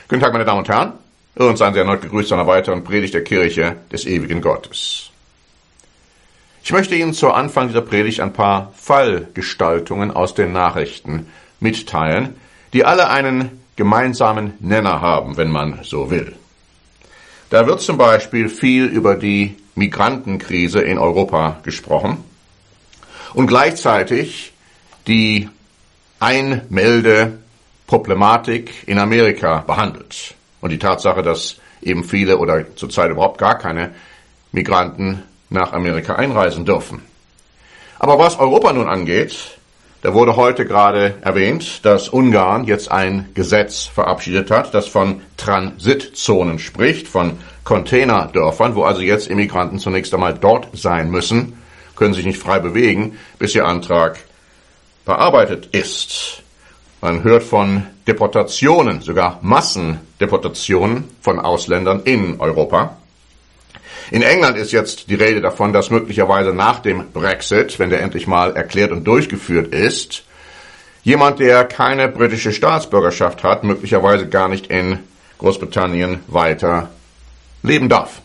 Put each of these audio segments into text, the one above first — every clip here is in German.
Guten Tag, meine Damen und Herren, und seien Sie erneut gegrüßt zu einer weiteren Predigt der Kirche des ewigen Gottes. Ich möchte Ihnen zu Anfang dieser Predigt ein paar Fallgestaltungen aus den Nachrichten mitteilen, die alle einen gemeinsamen Nenner haben, wenn man so will. Da wird zum Beispiel viel über die Migrantenkrise in Europa gesprochen und gleichzeitig die Einmeldeproblematik in Amerika behandelt. Und die Tatsache, dass eben viele oder zurzeit überhaupt gar keine Migranten nach Amerika einreisen dürfen. Aber was Europa nun angeht, da wurde heute gerade erwähnt, dass Ungarn jetzt ein Gesetz verabschiedet hat, das von Transitzonen spricht, von Containerdörfern, wo also jetzt Immigranten zunächst einmal dort sein müssen, können sich nicht frei bewegen, bis ihr Antrag bearbeitet ist. Man hört von Deportationen, sogar Massendeportationen von Ausländern in Europa. In England ist jetzt die Rede davon, dass möglicherweise nach dem Brexit, wenn der endlich mal erklärt und durchgeführt ist, jemand, der keine britische Staatsbürgerschaft hat, möglicherweise gar nicht in Großbritannien weiter leben darf.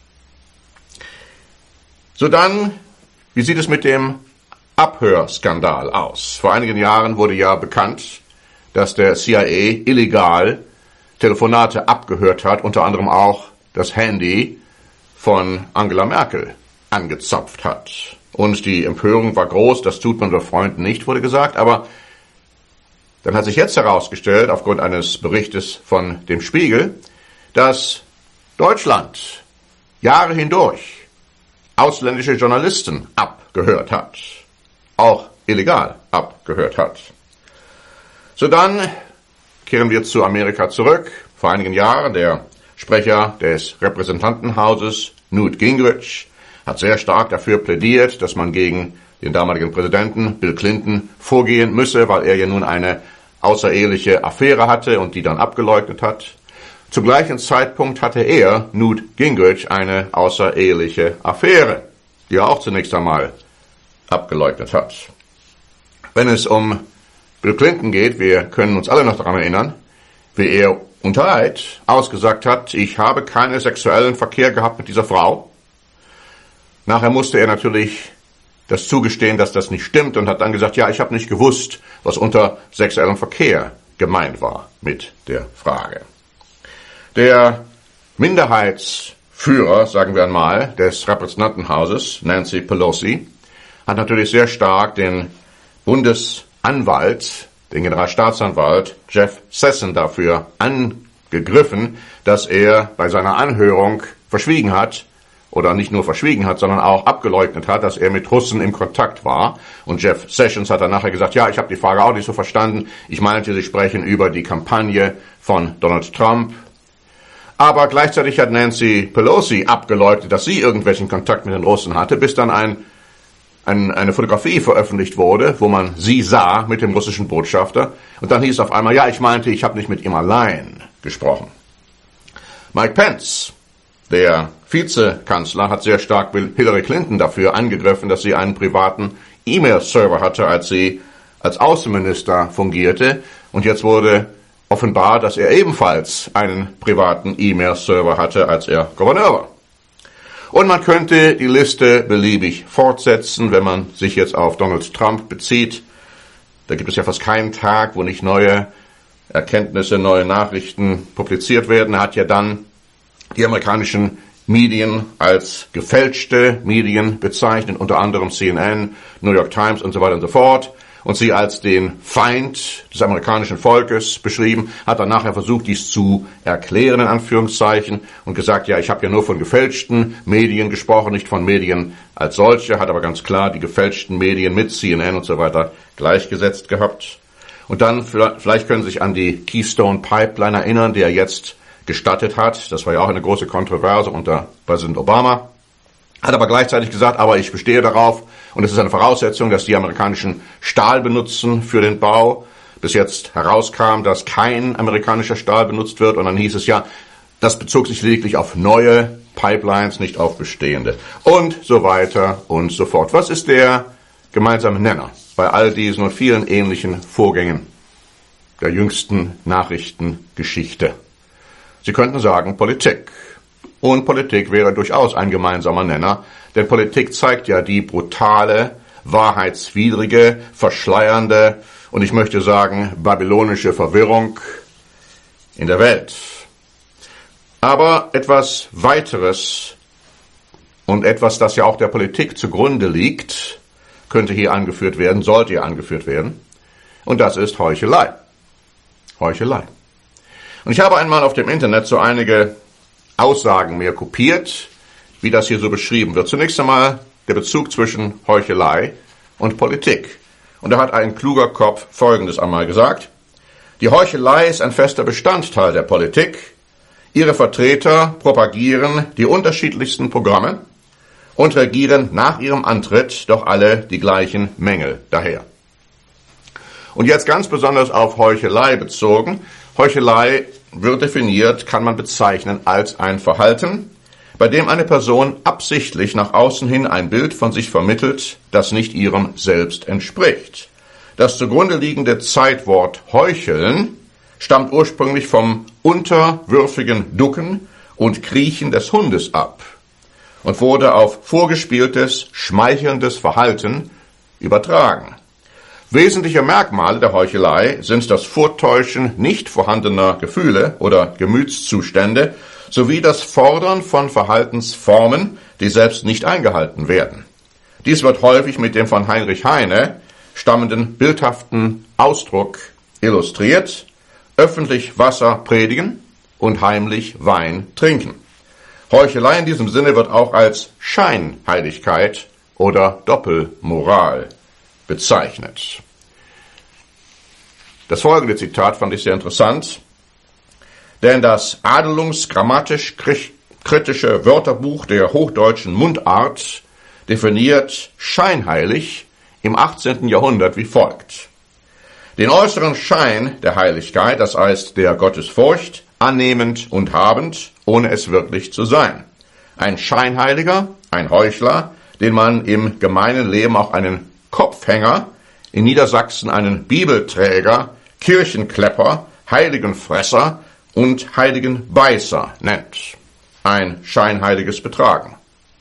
So dann, wie sieht es mit dem Abhörskandal aus? Vor einigen Jahren wurde ja bekannt, dass der CIA illegal Telefonate abgehört hat, unter anderem auch das Handy von Angela Merkel angezapft hat. Und die Empörung war groß, das tut man unter Freunden nicht, wurde gesagt, aber dann hat sich jetzt herausgestellt, aufgrund eines Berichtes von dem Spiegel, dass Deutschland Jahre hindurch ausländische Journalisten abgehört hat, auch illegal abgehört hat. So dann kehren wir zu Amerika zurück. Vor einigen Jahren der Sprecher des Repräsentantenhauses, Newt Gingrich, hat sehr stark dafür plädiert, dass man gegen den damaligen Präsidenten Bill Clinton vorgehen müsse, weil er ja nun eine außereheliche Affäre hatte und die dann abgeleugnet hat. Zum gleichen Zeitpunkt hatte er, Newt Gingrich, eine außereheliche Affäre, die er auch zunächst einmal abgeleugnet hat. Wenn es um Bill Clinton geht, wir können uns alle noch daran erinnern, wie er unter Eid ausgesagt hat, ich habe keinen sexuellen Verkehr gehabt mit dieser Frau. Nachher musste er natürlich das zugestehen, dass das nicht stimmt und hat dann gesagt, ja, ich habe nicht gewusst, was unter sexuellem Verkehr gemeint war mit der Frage. Der Minderheitsführer, sagen wir einmal, des Repräsentantenhauses, Nancy Pelosi, hat natürlich sehr stark den Bundesanwalt, den Generalstaatsanwalt Jeff Sessions dafür angegriffen, dass er bei seiner Anhörung verschwiegen hat, oder nicht nur verschwiegen hat, sondern auch abgeleugnet hat, dass er mit Russen im Kontakt war. Und Jeff Sessions hat dann nachher gesagt, ja, ich habe die Frage auch nicht so verstanden. Ich meinte, Sie sprechen über die Kampagne von Donald Trump. Aber gleichzeitig hat Nancy Pelosi abgeleugnet, dass sie irgendwelchen Kontakt mit den Russen hatte, bis dann eine Fotografie veröffentlicht wurde, wo man sie sah mit dem russischen Botschafter. Und dann hieß es auf einmal, ja, ich meinte, ich habe nicht mit ihm allein gesprochen. Mike Pence, der Vizekanzler, hat sehr stark Hillary Clinton dafür angegriffen, dass sie einen privaten E-Mail-Server hatte, als sie als Außenminister fungierte. Und jetzt wurde offenbar, dass er ebenfalls einen privaten E-Mail-Server hatte, als er Gouverneur war. Und man könnte die Liste beliebig fortsetzen, wenn man sich jetzt auf Donald Trump bezieht. Da gibt es ja fast keinen Tag, wo nicht neue Erkenntnisse, neue Nachrichten publiziert werden. Er hat ja dann die amerikanischen Medien als gefälschte Medien bezeichnet, unter anderem CNN, New York Times und so weiter und so fort. Und sie als den Feind des amerikanischen Volkes beschrieben, hat dann nachher versucht, dies zu erklären, in Anführungszeichen, und gesagt, ja, ich habe ja nur von gefälschten Medien gesprochen, nicht von Medien als solche, hat aber ganz klar die gefälschten Medien mit CNN und so weiter gleichgesetzt gehabt. Und dann, vielleicht können Sie sich an die Keystone Pipeline erinnern, die er jetzt gestattet hat. Das war ja auch eine große Kontroverse unter Präsident Obama. Hat aber gleichzeitig gesagt, aber ich bestehe darauf, und es ist eine Voraussetzung, dass die amerikanischen Stahl benutzen für den Bau. Bis jetzt herauskam, dass kein amerikanischer Stahl benutzt wird, und dann hieß es ja, das bezog sich lediglich auf neue Pipelines, nicht auf bestehende. Und so weiter und so fort. Was ist der gemeinsame Nenner bei all diesen und vielen ähnlichen Vorgängen der jüngsten Nachrichtengeschichte? Sie könnten sagen Politik. Und Politik wäre durchaus ein gemeinsamer Nenner, denn Politik zeigt ja die brutale, wahrheitswidrige, verschleiernde und ich möchte sagen babylonische Verwirrung in der Welt. Aber etwas weiteres und etwas, das ja auch der Politik zugrunde liegt, könnte hier angeführt werden, sollte hier angeführt werden. Und das ist Heuchelei. Heuchelei. Und ich habe einmal auf dem Internet so einige Aussagen mir kopiert, wie das hier so beschrieben wird. Zunächst einmal der Bezug zwischen Heuchelei und Politik. Und da hat ein kluger Kopf Folgendes einmal gesagt: Die Heuchelei ist ein fester Bestandteil der Politik. Ihre Vertreter propagieren die unterschiedlichsten Programme und regieren nach ihrem Antritt doch alle die gleichen Mängel daher. Und jetzt ganz besonders auf Heuchelei bezogen. Heuchelei wird definiert, kann man bezeichnen als ein Verhalten, bei dem eine Person absichtlich nach außen hin ein Bild von sich vermittelt, das nicht ihrem Selbst entspricht. Das zugrunde liegende Zeitwort heucheln stammt ursprünglich vom unterwürfigen Ducken und Kriechen des Hundes ab und wurde auf vorgespieltes, schmeichelndes Verhalten übertragen. Wesentliche Merkmale der Heuchelei sind das Vortäuschen nicht vorhandener Gefühle oder Gemütszustände sowie das Fordern von Verhaltensformen, die selbst nicht eingehalten werden. Dies wird häufig mit dem von Heinrich Heine stammenden bildhaften Ausdruck illustriert: öffentlich Wasser predigen und heimlich Wein trinken. Heuchelei in diesem Sinne wird auch als Scheinheiligkeit oder Doppelmoral bezeichnet. Das folgende Zitat fand ich sehr interessant, denn das adelungsgrammatisch-kritische Wörterbuch der hochdeutschen Mundart definiert scheinheilig im 18. Jahrhundert wie folgt: Den äußeren Schein der Heiligkeit, das heißt der Gottesfurcht, annehmend und habend, ohne es wirklich zu sein. Ein Scheinheiliger, ein Heuchler, den man im gemeinen Leben auch einen Kopfhänger, in Niedersachsen einen Bibelträger, Kirchenklepper, Heiligenfresser und Heiligenbeißer nennt. Ein scheinheiliges Betragen.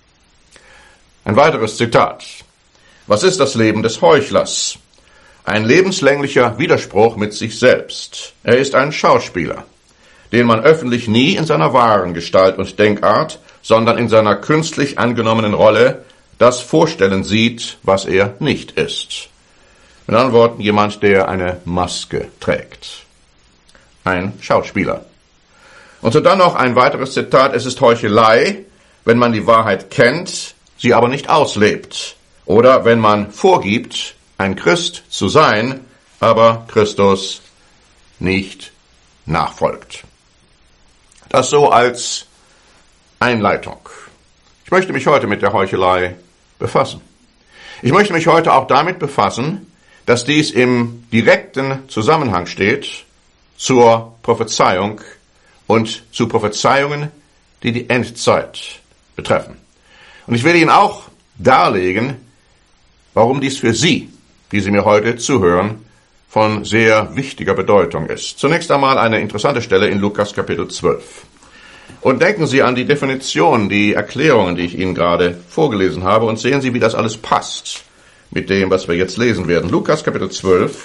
Ein weiteres Zitat. Was ist das Leben des Heuchlers? Ein lebenslänglicher Widerspruch mit sich selbst. Er ist ein Schauspieler, den man öffentlich nie in seiner wahren Gestalt und Denkart, sondern in seiner künstlich angenommenen Rolle das vorstellen sieht, was er nicht ist. Mit anderen Worten, jemand, der eine Maske trägt. Ein Schauspieler. Und so dann noch ein weiteres Zitat: Es ist Heuchelei, wenn man die Wahrheit kennt, sie aber nicht auslebt. Oder wenn man vorgibt, ein Christ zu sein, aber Christus nicht nachfolgt. Das so als Einleitung. Ich möchte mich heute mit der Heuchelei befassen. Ich möchte mich heute auch damit befassen, dass dies im direkten Zusammenhang steht zur Prophezeiung und zu Prophezeiungen, die die Endzeit betreffen. Und ich will Ihnen auch darlegen, warum dies für Sie, die Sie mir heute zuhören, von sehr wichtiger Bedeutung ist. Zunächst einmal eine interessante Stelle in Lukas Kapitel 12. Und denken Sie an die Definition, die Erklärungen, die ich Ihnen gerade vorgelesen habe, und sehen Sie, wie das alles passt mit dem, was wir jetzt lesen werden. Lukas Kapitel 12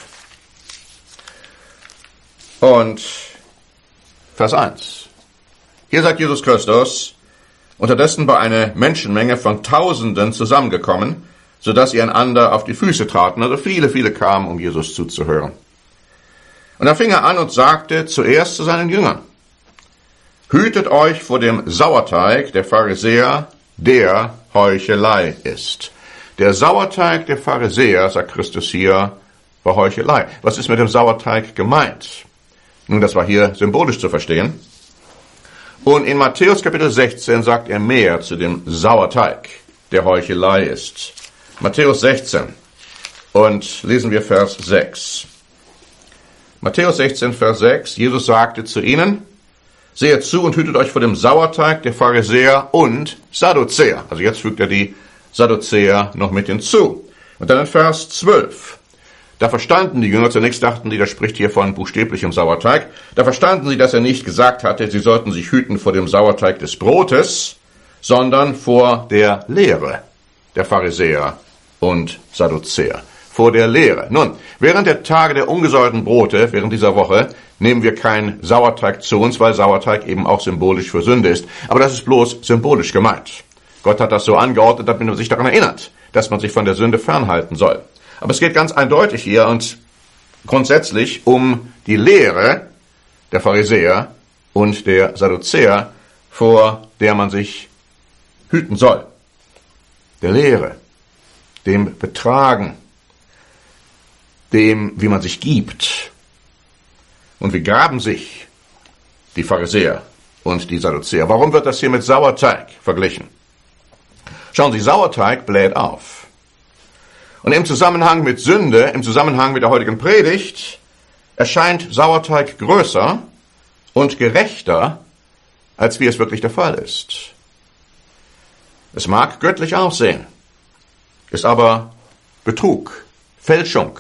und Vers 1. Hier sagt Jesus Christus: Unterdessen war eine Menschenmenge von Tausenden zusammengekommen, sodass sie einander auf die Füße traten. Also viele kamen, um Jesus zuzuhören. Und dann fing er an und sagte zuerst zu seinen Jüngern: Hütet euch vor dem Sauerteig der Pharisäer, der Heuchelei ist. Der Sauerteig der Pharisäer, sagt Christus hier, war Heuchelei. Was ist mit dem Sauerteig gemeint? Nun, das war hier symbolisch zu verstehen. Und in Matthäus Kapitel 16 sagt er mehr zu dem Sauerteig, der Heuchelei ist. Matthäus 16 und lesen wir Vers 6. Matthäus 16, Vers 6, Jesus sagte zu ihnen: Sehet zu und hütet euch vor dem Sauerteig der Pharisäer und Sadduzäer. Also jetzt fügt er die Sadduzäer noch mit hinzu. Und dann in Vers 12. Da verstanden die Jünger, zunächst dachten die, das spricht hier von buchstäblichem Sauerteig. Da verstanden sie, dass er nicht gesagt hatte, sie sollten sich hüten vor dem Sauerteig des Brotes, sondern vor der Lehre der Pharisäer und Sadduzäer. Vor der Lehre. Nun, während der Tage der ungesäuerten Brote, während dieser Woche, nehmen wir keinen Sauerteig zu uns, weil Sauerteig eben auch symbolisch für Sünde ist. Aber das ist bloß symbolisch gemeint. Gott hat das so angeordnet, damit man sich daran erinnert, dass man sich von der Sünde fernhalten soll. Aber es geht ganz eindeutig hier und grundsätzlich um die Lehre der Pharisäer und der Sadduzäer, vor der man sich hüten soll. Der Lehre, dem Betragen, dem, wie man sich gibt. Und wie gaben sich die Pharisäer und die Sadduzäer? Warum wird das hier mit Sauerteig verglichen? Schauen Sie, Sauerteig bläht auf. Und im Zusammenhang mit Sünde, im Zusammenhang mit der heutigen Predigt, erscheint Sauerteig größer und gerechter, als wie es wirklich der Fall ist. Es mag göttlich aussehen, ist aber Betrug, Fälschung,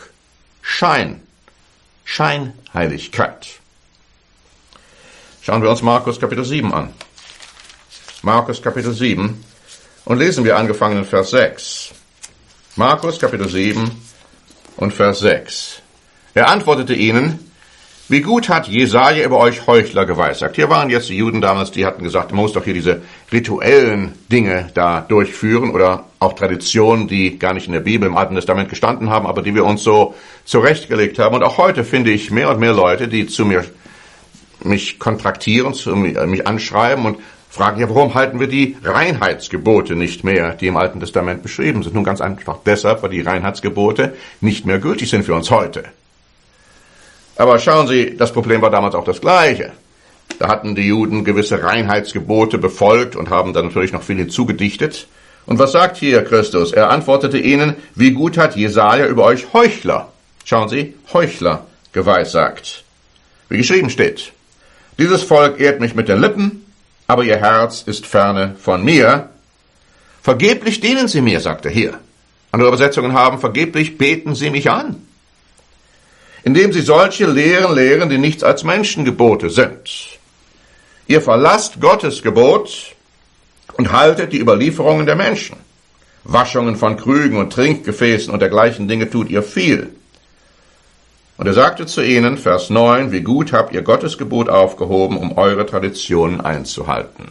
Scheinheiligkeit. Schauen wir uns Markus Kapitel 7 an. Markus Kapitel 7 und lesen wir angefangen in Vers 6. Markus Kapitel 7 und Vers 6. Er antwortete ihnen, wie gut hat Jesaja über euch Heuchler geweissagt. Hier waren jetzt die Juden damals, die hatten gesagt, man muss doch hier diese rituellen Dinge da durchführen oder auch Traditionen, die gar nicht in der Bibel im Alten Testament gestanden haben, aber die wir uns so zurechtgelegt haben. Und auch heute finde ich mehr und mehr Leute, die mich kontraktieren, mich anschreiben und fragen, ja, warum halten wir die Reinheitsgebote nicht mehr, die im Alten Testament beschrieben sind? Nun ganz einfach deshalb, weil die Reinheitsgebote nicht mehr gültig sind für uns heute. Aber schauen Sie, das Problem war damals auch das gleiche. Da hatten die Juden gewisse Reinheitsgebote befolgt und haben dann natürlich noch viel hinzugedichtet. Und was sagt hier Christus? Er antwortete ihnen, wie gut hat Jesaja über euch Heuchler, schauen Sie, Heuchler geweissagt. Wie geschrieben steht, dieses Volk ehrt mich mit den Lippen, aber ihr Herz ist ferne von mir. Vergeblich dienen sie mir, sagt er hier. Andere Übersetzungen haben, vergeblich beten sie mich an. Indem sie solche Lehren lehren, die nichts als Menschengebote sind. Ihr verlasst Gottes Gebot und haltet die Überlieferungen der Menschen. Waschungen von Krügen und Trinkgefäßen und dergleichen Dinge tut ihr viel. Und er sagte zu ihnen, Vers 9, wie gut habt ihr Gottes Gebot aufgehoben, um eure Traditionen einzuhalten.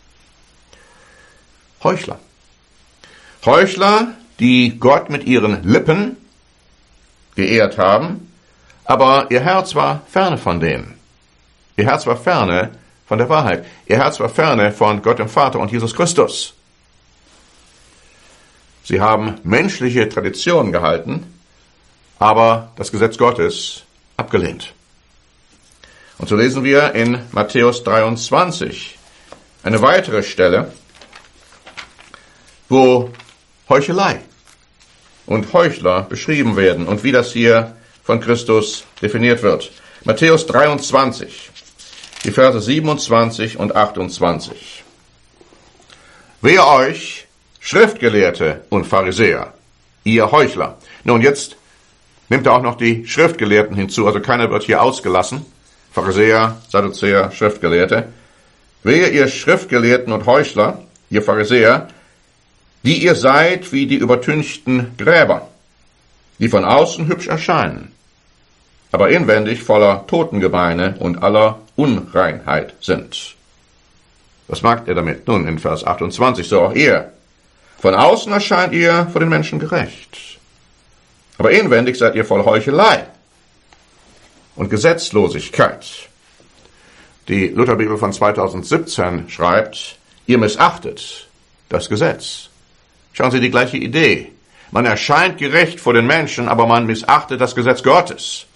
Heuchler. Heuchler, die Gott mit ihren Lippen geehrt haben, aber ihr Herz war ferne von denen. Ihr Herz war ferne von der Wahrheit. Ihr Herz war ferne von Gott dem Vater und Jesus Christus. Sie haben menschliche Traditionen gehalten, aber das Gesetz Gottes abgelehnt. Und so lesen wir in Matthäus 23 eine weitere Stelle, wo Heuchelei und Heuchler beschrieben werden und wie das hier von Christus definiert wird. Matthäus 23, die Verse 27 und 28. Wehe euch, Schriftgelehrte und Pharisäer, ihr Heuchler. Nun, jetzt nimmt er auch noch die Schriftgelehrten hinzu, also keiner wird hier ausgelassen. Pharisäer, Sadduzäer, Schriftgelehrte. Wehe ihr Schriftgelehrten und Heuchler, ihr Pharisäer, die ihr seid wie die übertünchten Gräber, die von außen hübsch erscheinen, aber inwendig voller Totengebeine und aller Unreinheit sind. Was mag er damit? Nun, in Vers 28, so auch ihr. Von außen erscheint ihr vor den Menschen gerecht, aber inwendig seid ihr voll Heuchelei und Gesetzlosigkeit. Die Lutherbibel von 2017 schreibt, ihr missachtet das Gesetz. Schauen Sie, die gleiche Idee. Man erscheint gerecht vor den Menschen, aber man missachtet das Gesetz Gottes.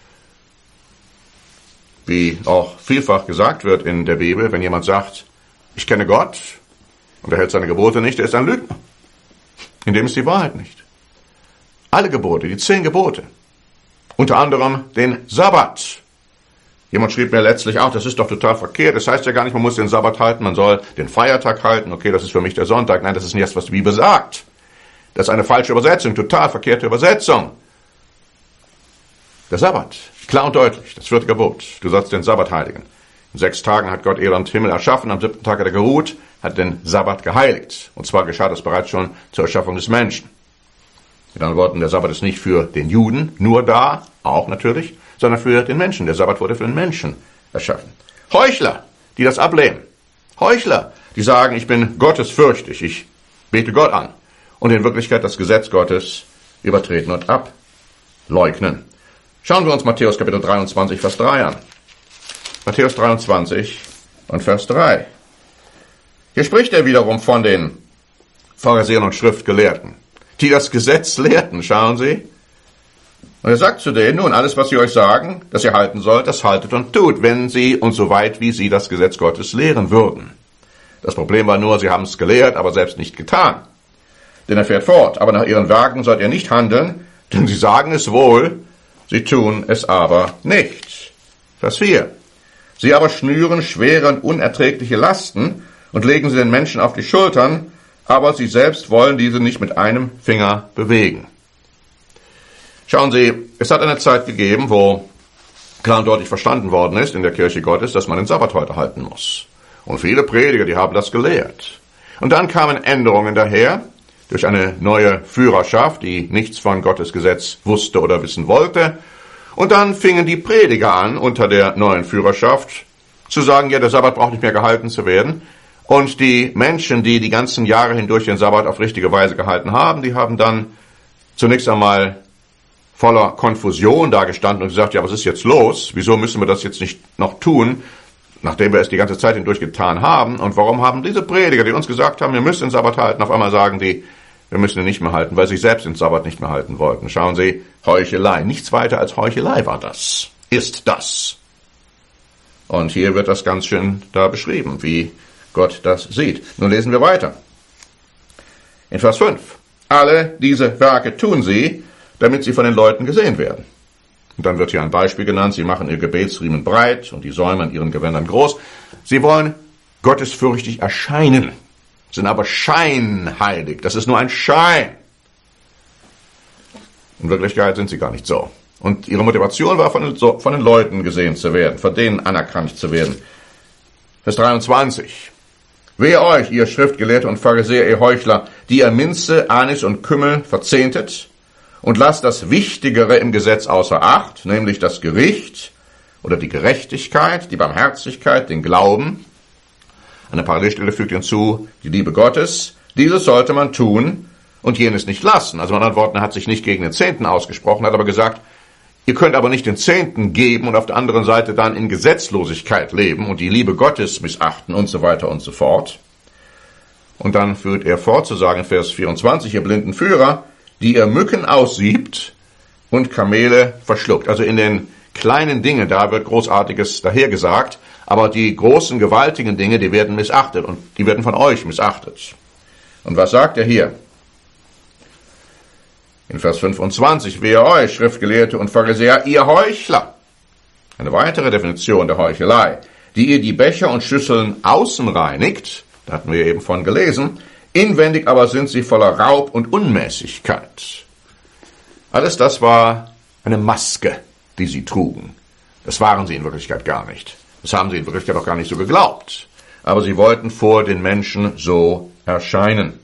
Wie auch vielfach gesagt wird in der Bibel, wenn jemand sagt, ich kenne Gott und er hält seine Gebote nicht, der ist ein Lügner. In dem ist die Wahrheit nicht. Alle Gebote, die 10 Gebote, unter anderem den Sabbat. Jemand schrieb mir letztlich auch, das ist doch total verkehrt. Das heißt ja gar nicht, man muss den Sabbat halten, man soll den Feiertag halten. Okay, das ist für mich der Sonntag. Nein, das ist nicht das, was die Bibel sagt. Das ist eine falsche Übersetzung, total verkehrte Übersetzung. Der Sabbat, klar und deutlich, das 4. Gebot. Du sollst den Sabbat heiligen. In 6 Tagen hat Gott Erde und Himmel erschaffen, am 7. Tag hat er geruht, hat den Sabbat geheiligt. Und zwar geschah das bereits schon zur Erschaffung des Menschen. Mit anderen Worten, der Sabbat ist nicht für den Juden nur da, auch natürlich, sondern für den Menschen. Der Sabbat wurde für den Menschen erschaffen. Heuchler, die das ablehnen. Heuchler, die sagen, ich bin gottesfürchtig, ich bete Gott an. Und in Wirklichkeit das Gesetz Gottes übertreten und ableugnen. Schauen wir uns Matthäus Kapitel 23, Vers 3 an. Matthäus 23 und Vers 3. Hier spricht er wiederum von den Pharisäern und Schriftgelehrten, die das Gesetz lehrten, schauen Sie. Und er sagt zu denen, nun, alles, was sie euch sagen, dass ihr halten sollt, das haltet und tut, wenn sie und so weit, wie sie das Gesetz Gottes lehren würden. Das Problem war nur, sie haben es gelehrt, aber selbst nicht getan. Denn er fährt fort, aber nach ihren Werken sollt ihr nicht handeln, denn sie sagen es wohl, sie tun es aber nicht. Vers 4. Sie aber schnüren schwere und unerträgliche Lasten und legen sie den Menschen auf die Schultern, aber sie selbst wollen diese nicht mit einem Finger bewegen. Schauen Sie, es hat eine Zeit gegeben, wo klar und deutlich verstanden worden ist in der Kirche Gottes, dass man den Sabbat heute halten muss. Und viele Prediger, die haben das gelehrt. Und dann kamen Änderungen daher, durch eine neue Führerschaft, die nichts von Gottes Gesetz wusste oder wissen wollte. Und dann fingen die Prediger an, unter der neuen Führerschaft, zu sagen, ja, der Sabbat braucht nicht mehr gehalten zu werden. Und die Menschen, die die ganzen Jahre hindurch den Sabbat auf richtige Weise gehalten haben, die haben dann zunächst einmal voller Konfusion dagestanden und gesagt, ja, was ist jetzt los? Wieso müssen wir das jetzt nicht noch tun, nachdem wir es die ganze Zeit hindurch getan haben? Und warum haben diese Prediger, die uns gesagt haben, wir müssen den Sabbat halten, auf einmal sagen die, wir müssen ihn nicht mehr halten, weil sie selbst den Sabbat nicht mehr halten wollten. Schauen Sie, Heuchelei. Nichts weiter als Heuchelei war das. Ist das. Und hier wird das ganz schön da beschrieben, wie Gott das sieht. Nun lesen wir weiter. In Vers 5. Alle diese Werke tun sie, damit sie von den Leuten gesehen werden. Und dann wird hier ein Beispiel genannt. Sie machen ihr Gebetsriemen breit und die Säume an ihren Gewändern groß. Sie wollen gottesfürchtig erscheinen, sind aber scheinheilig. Das ist nur ein Schein. In Wirklichkeit sind sie gar nicht so. Und ihre Motivation war, von den Leuten gesehen zu werden, von denen anerkannt zu werden. Vers 23. Wehe euch, ihr Schriftgelehrte und Pharisäer, ihr Heuchler, die ihr Minze, Anis und Kümmel verzehntet und lasst das Wichtigere im Gesetz außer Acht, nämlich das Gericht oder die Gerechtigkeit, die Barmherzigkeit, den Glauben. Eine Parallelstelle fügt hinzu, die Liebe Gottes. Dieses sollte man tun und jenes nicht lassen. Also mit anderen Worten, er hat sich nicht gegen den Zehnten ausgesprochen, hat aber gesagt, ihr könnt aber nicht den Zehnten geben und auf der anderen Seite dann in Gesetzlosigkeit leben und die Liebe Gottes missachten und so weiter und so fort. Und dann führt er fort zu sagen, Vers 24, ihr blinden Führer, die ihr Mücken aussiebt und Kamele verschluckt. Also in den kleinen Dingen, da wird Großartiges dahergesagt, aber die großen, gewaltigen Dinge, die werden missachtet und die werden von euch missachtet. Und was sagt er hier? In Vers 25, wehe euch, Schriftgelehrte und Pharisäer, ihr Heuchler. Eine weitere Definition der Heuchelei, die ihr die Becher und Schüsseln außen reinigt, da hatten wir eben von gelesen, inwendig aber sind sie voller Raub und Unmäßigkeit. Alles das war eine Maske, die sie trugen. Das waren sie in Wirklichkeit gar nicht. Das haben sie in Wirklichkeit auch gar nicht so geglaubt. Aber sie wollten vor den Menschen so erscheinen.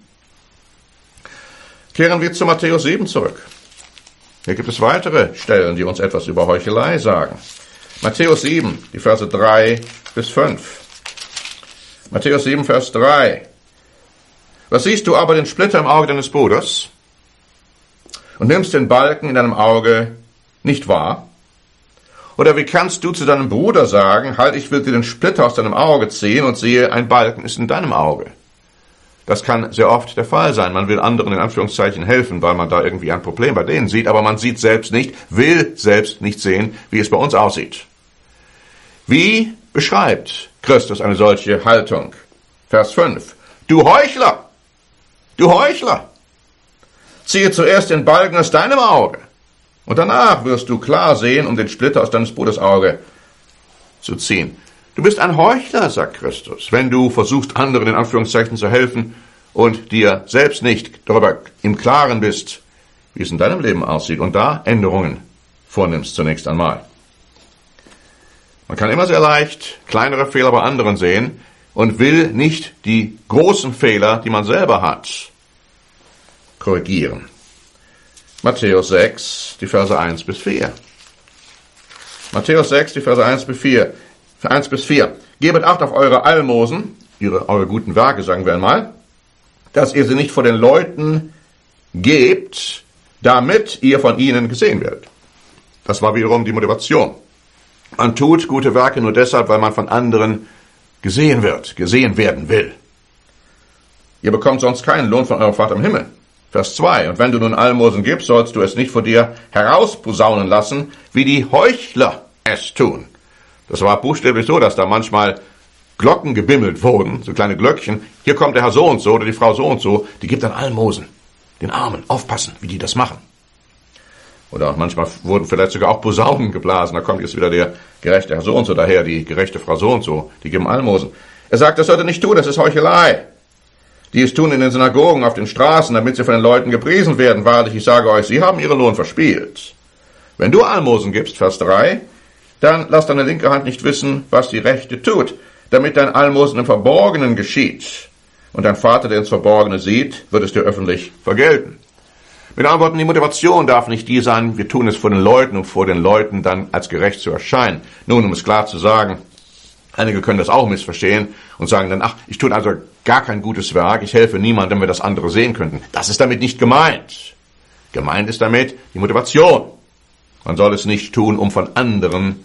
Kehren wir zu Matthäus 7 zurück. Hier gibt es weitere Stellen, die uns etwas über Heuchelei sagen. Matthäus 7, die Verse 3 bis 5. Matthäus 7, Vers 3. Was siehst du aber den Splitter im Auge deines Bruders und nimmst den Balken in deinem Auge nicht wahr? Oder wie kannst du zu deinem Bruder sagen, halt, ich will dir den Splitter aus deinem Auge ziehen und sehe, ein Balken ist in deinem Auge? Das kann sehr oft der Fall sein. Man will anderen in Anführungszeichen helfen, weil man da irgendwie ein Problem bei denen sieht, aber man sieht selbst nicht, will selbst nicht sehen, wie es bei uns aussieht. Wie beschreibt Christus eine solche Haltung? Vers 5. Du Heuchler! Du Heuchler! Ziehe zuerst den Balken aus deinem Auge, und danach wirst du klar sehen, um den Splitter aus deines Bruders Auge zu ziehen. Du bist ein Heuchler, sagt Christus, wenn du versuchst, anderen in Anführungszeichen zu helfen und dir selbst nicht darüber im Klaren bist, wie es in deinem Leben aussieht und da Änderungen vornimmst zunächst einmal. Man kann immer sehr leicht kleinere Fehler bei anderen sehen und will nicht die großen Fehler, die man selber hat, korrigieren. Matthäus 6, die Verse 1 bis 4. Matthäus 6, die Verse 1 bis 4. Gebet Acht auf eure Almosen, eure guten Werke, sagen wir einmal, dass ihr sie nicht vor den Leuten gebt, damit ihr von ihnen gesehen werdet. Das war wiederum die Motivation. Man tut gute Werke nur deshalb, weil man von anderen gesehen werden will. Ihr bekommt sonst keinen Lohn von eurem Vater im Himmel. Vers 2. Und wenn du nun Almosen gibst, sollst du es nicht vor dir herausposaunen lassen, wie die Heuchler es tun. Das war buchstäblich so, dass da manchmal Glocken gebimmelt wurden, so kleine Glöckchen. Hier kommt der Herr so und so oder die Frau so und so, die gibt dann Almosen. Den Armen, aufpassen, wie die das machen. Oder manchmal wurden vielleicht sogar auch Posaunen geblasen. Da kommt jetzt wieder der gerechte Herr so und so daher, die gerechte Frau so und so, die geben Almosen. Er sagt, das sollt ihr nicht tun, das ist Heuchelei. Die es tun in den Synagogen, auf den Straßen, damit sie von den Leuten gepriesen werden. Wahrlich, ich sage euch, sie haben ihren Lohn verspielt. Wenn du Almosen gibst, Vers 3, dann lass deine linke Hand nicht wissen, was die rechte tut, damit dein Almosen im Verborgenen geschieht. Und dein Vater, der ins Verborgene sieht, wird es dir öffentlich vergelten. Mit anderen Worten, die Motivation darf nicht die sein, wir tun es vor den Leuten, um vor den Leuten dann als gerecht zu erscheinen. Nun, um es klar zu sagen, einige können das auch missverstehen und sagen dann, ach, ich tue also gar kein gutes Werk, ich helfe niemandem, wenn wir das andere sehen könnten. Das ist damit nicht gemeint. Gemeint ist damit die Motivation. Man soll es nicht tun, um von anderen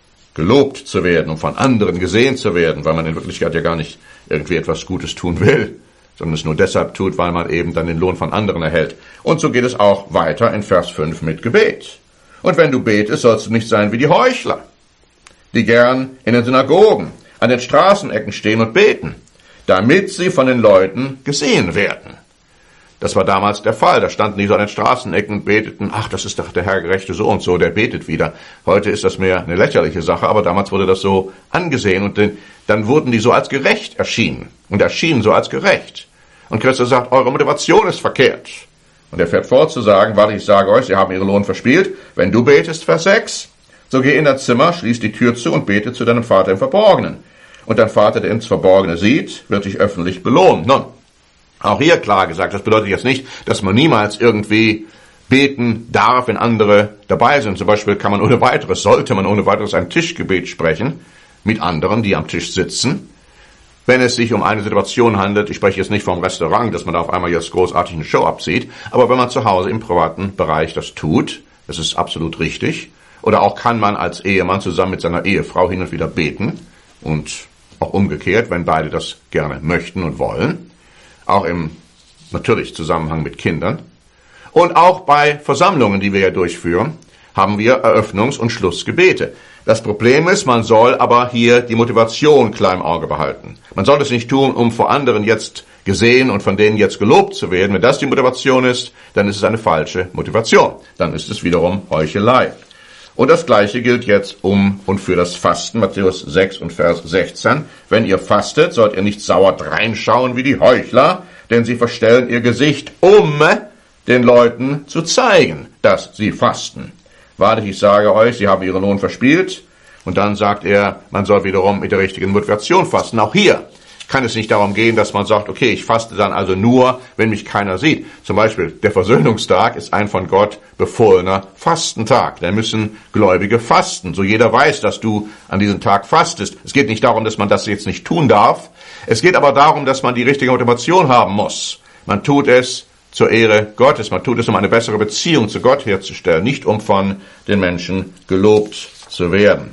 gelobt zu werden, um von anderen gesehen zu werden, weil man in Wirklichkeit ja gar nicht irgendwie etwas Gutes tun will, sondern es nur deshalb tut, weil man eben dann den Lohn von anderen erhält. Und so geht es auch weiter in Vers 5 mit Gebet. Und wenn du betest, sollst du nicht sein wie die Heuchler, die gern in den Synagogen, an den Straßenecken stehen und beten, damit sie von den Leuten gesehen werden. Das war damals der Fall. Da standen die so an den Straßenecken und beteten, ach, das ist doch der Herr Gerechte so und so, der betet wieder. Heute ist das mehr eine lächerliche Sache, aber damals wurde das so angesehen und dann wurden die so als gerecht erschienen und erschienen so als gerecht. Und Christus sagt, eure Motivation ist verkehrt. Und er fährt fort zu sagen, wahrlich, ich sage euch, sie haben ihren Lohn verspielt. Wenn du betest, Vers 6, so geh in dein Zimmer, schließ die Tür zu und bete zu deinem Vater im Verborgenen. Und dein Vater, der ins Verborgene sieht, wird dich öffentlich belohnen. Nun, auch hier klar gesagt, das bedeutet jetzt nicht, dass man niemals irgendwie beten darf, wenn andere dabei sind. Zum Beispiel sollte man ohne weiteres ein Tischgebet sprechen mit anderen, die am Tisch sitzen. Wenn es sich um eine Situation handelt, ich spreche jetzt nicht vom Restaurant, dass man da auf einmal jetzt großartig eine Show abzieht, aber wenn man zu Hause im privaten Bereich das tut, das ist absolut richtig. Oder auch kann man als Ehemann zusammen mit seiner Ehefrau hin und wieder beten und auch umgekehrt, wenn beide das gerne möchten und wollen. Auch im natürlich Zusammenhang mit Kindern. Und auch bei Versammlungen, die wir ja durchführen, haben wir Eröffnungs- und Schlussgebete. Das Problem ist, man soll aber hier die Motivation klar im Auge behalten. Man soll es nicht tun, um vor anderen jetzt gesehen und von denen jetzt gelobt zu werden. Wenn das die Motivation ist, dann ist es eine falsche Motivation. Dann ist es wiederum Heuchelei. Und das Gleiche gilt jetzt um und für das Fasten, Matthäus 6 und Vers 16. Wenn ihr fastet, sollt ihr nicht sauer reinschauen wie die Heuchler, denn sie verstellen ihr Gesicht, um den Leuten zu zeigen, dass sie fasten. Wahrlich, ich sage euch, sie haben ihren Lohn verspielt. Und dann sagt er, man soll wiederum mit der richtigen Motivation fasten. Auch hier kann es nicht darum gehen, dass man sagt, okay, ich faste dann also nur, wenn mich keiner sieht. Zum Beispiel, der Versöhnungstag ist ein von Gott befohlener Fastentag. Da müssen Gläubige fasten. So jeder weiß, dass du an diesem Tag fastest. Es geht nicht darum, dass man das jetzt nicht tun darf. Es geht aber darum, dass man die richtige Motivation haben muss. Man tut es zur Ehre Gottes. Man tut es, um eine bessere Beziehung zu Gott herzustellen, nicht um von den Menschen gelobt zu werden.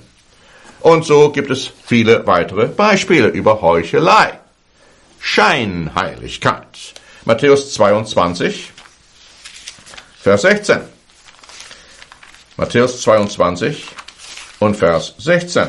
Und so gibt es viele weitere Beispiele über Heuchelei. Scheinheiligkeit. Matthäus 22, Vers 16. Matthäus 22 und Vers 16.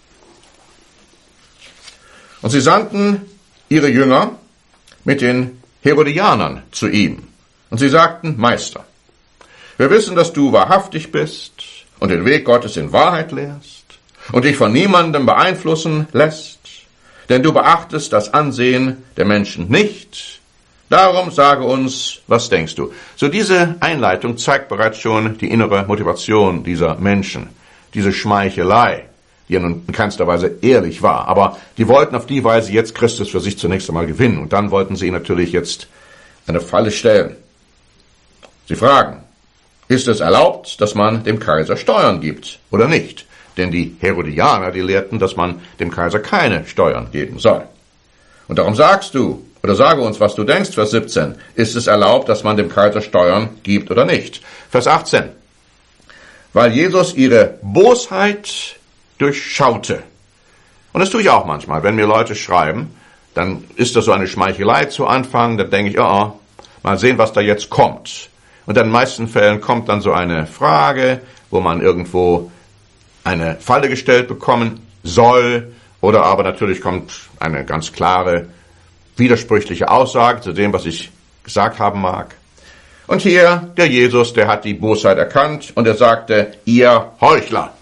Und sie sandten ihre Jünger mit den Herodianern zu ihm. Und sie sagten, Meister, wir wissen, dass du wahrhaftig bist und den Weg Gottes in Wahrheit lehrst und dich von niemandem beeinflussen lässt, denn du beachtest das Ansehen der Menschen nicht, Darum sage uns, was denkst du? So diese Einleitung zeigt bereits schon die innere Motivation dieser Menschen. Diese Schmeichelei, die ja nun in keinster Weise ehrlich war. Aber die wollten auf die Weise jetzt Christus für sich zunächst einmal gewinnen. Und dann wollten sie ihn natürlich jetzt eine Falle stellen. Sie fragen, ist es erlaubt, dass man dem Kaiser Steuern gibt oder nicht? Denn die Herodianer, die lehrten, dass man dem Kaiser keine Steuern geben soll. Und darum sagst du, oder sage uns, was du denkst, Vers 17. Ist es erlaubt, dass man dem Kaiser Steuern gibt oder nicht? Vers 18. Weil Jesus ihre Bosheit durchschaute. Und das tue ich auch manchmal. Wenn mir Leute schreiben, dann ist das so eine Schmeichelei zu Anfang, dann denke ich, mal sehen, was da jetzt kommt. Und in den meisten Fällen kommt dann so eine Frage, wo man irgendwo eine Falle gestellt bekommen soll, oder aber natürlich kommt eine ganz klare, widersprüchliche Aussage zu dem, was ich gesagt haben mag. Und hier, der Jesus, der hat die Bosheit erkannt und er sagte, ihr Heuchler,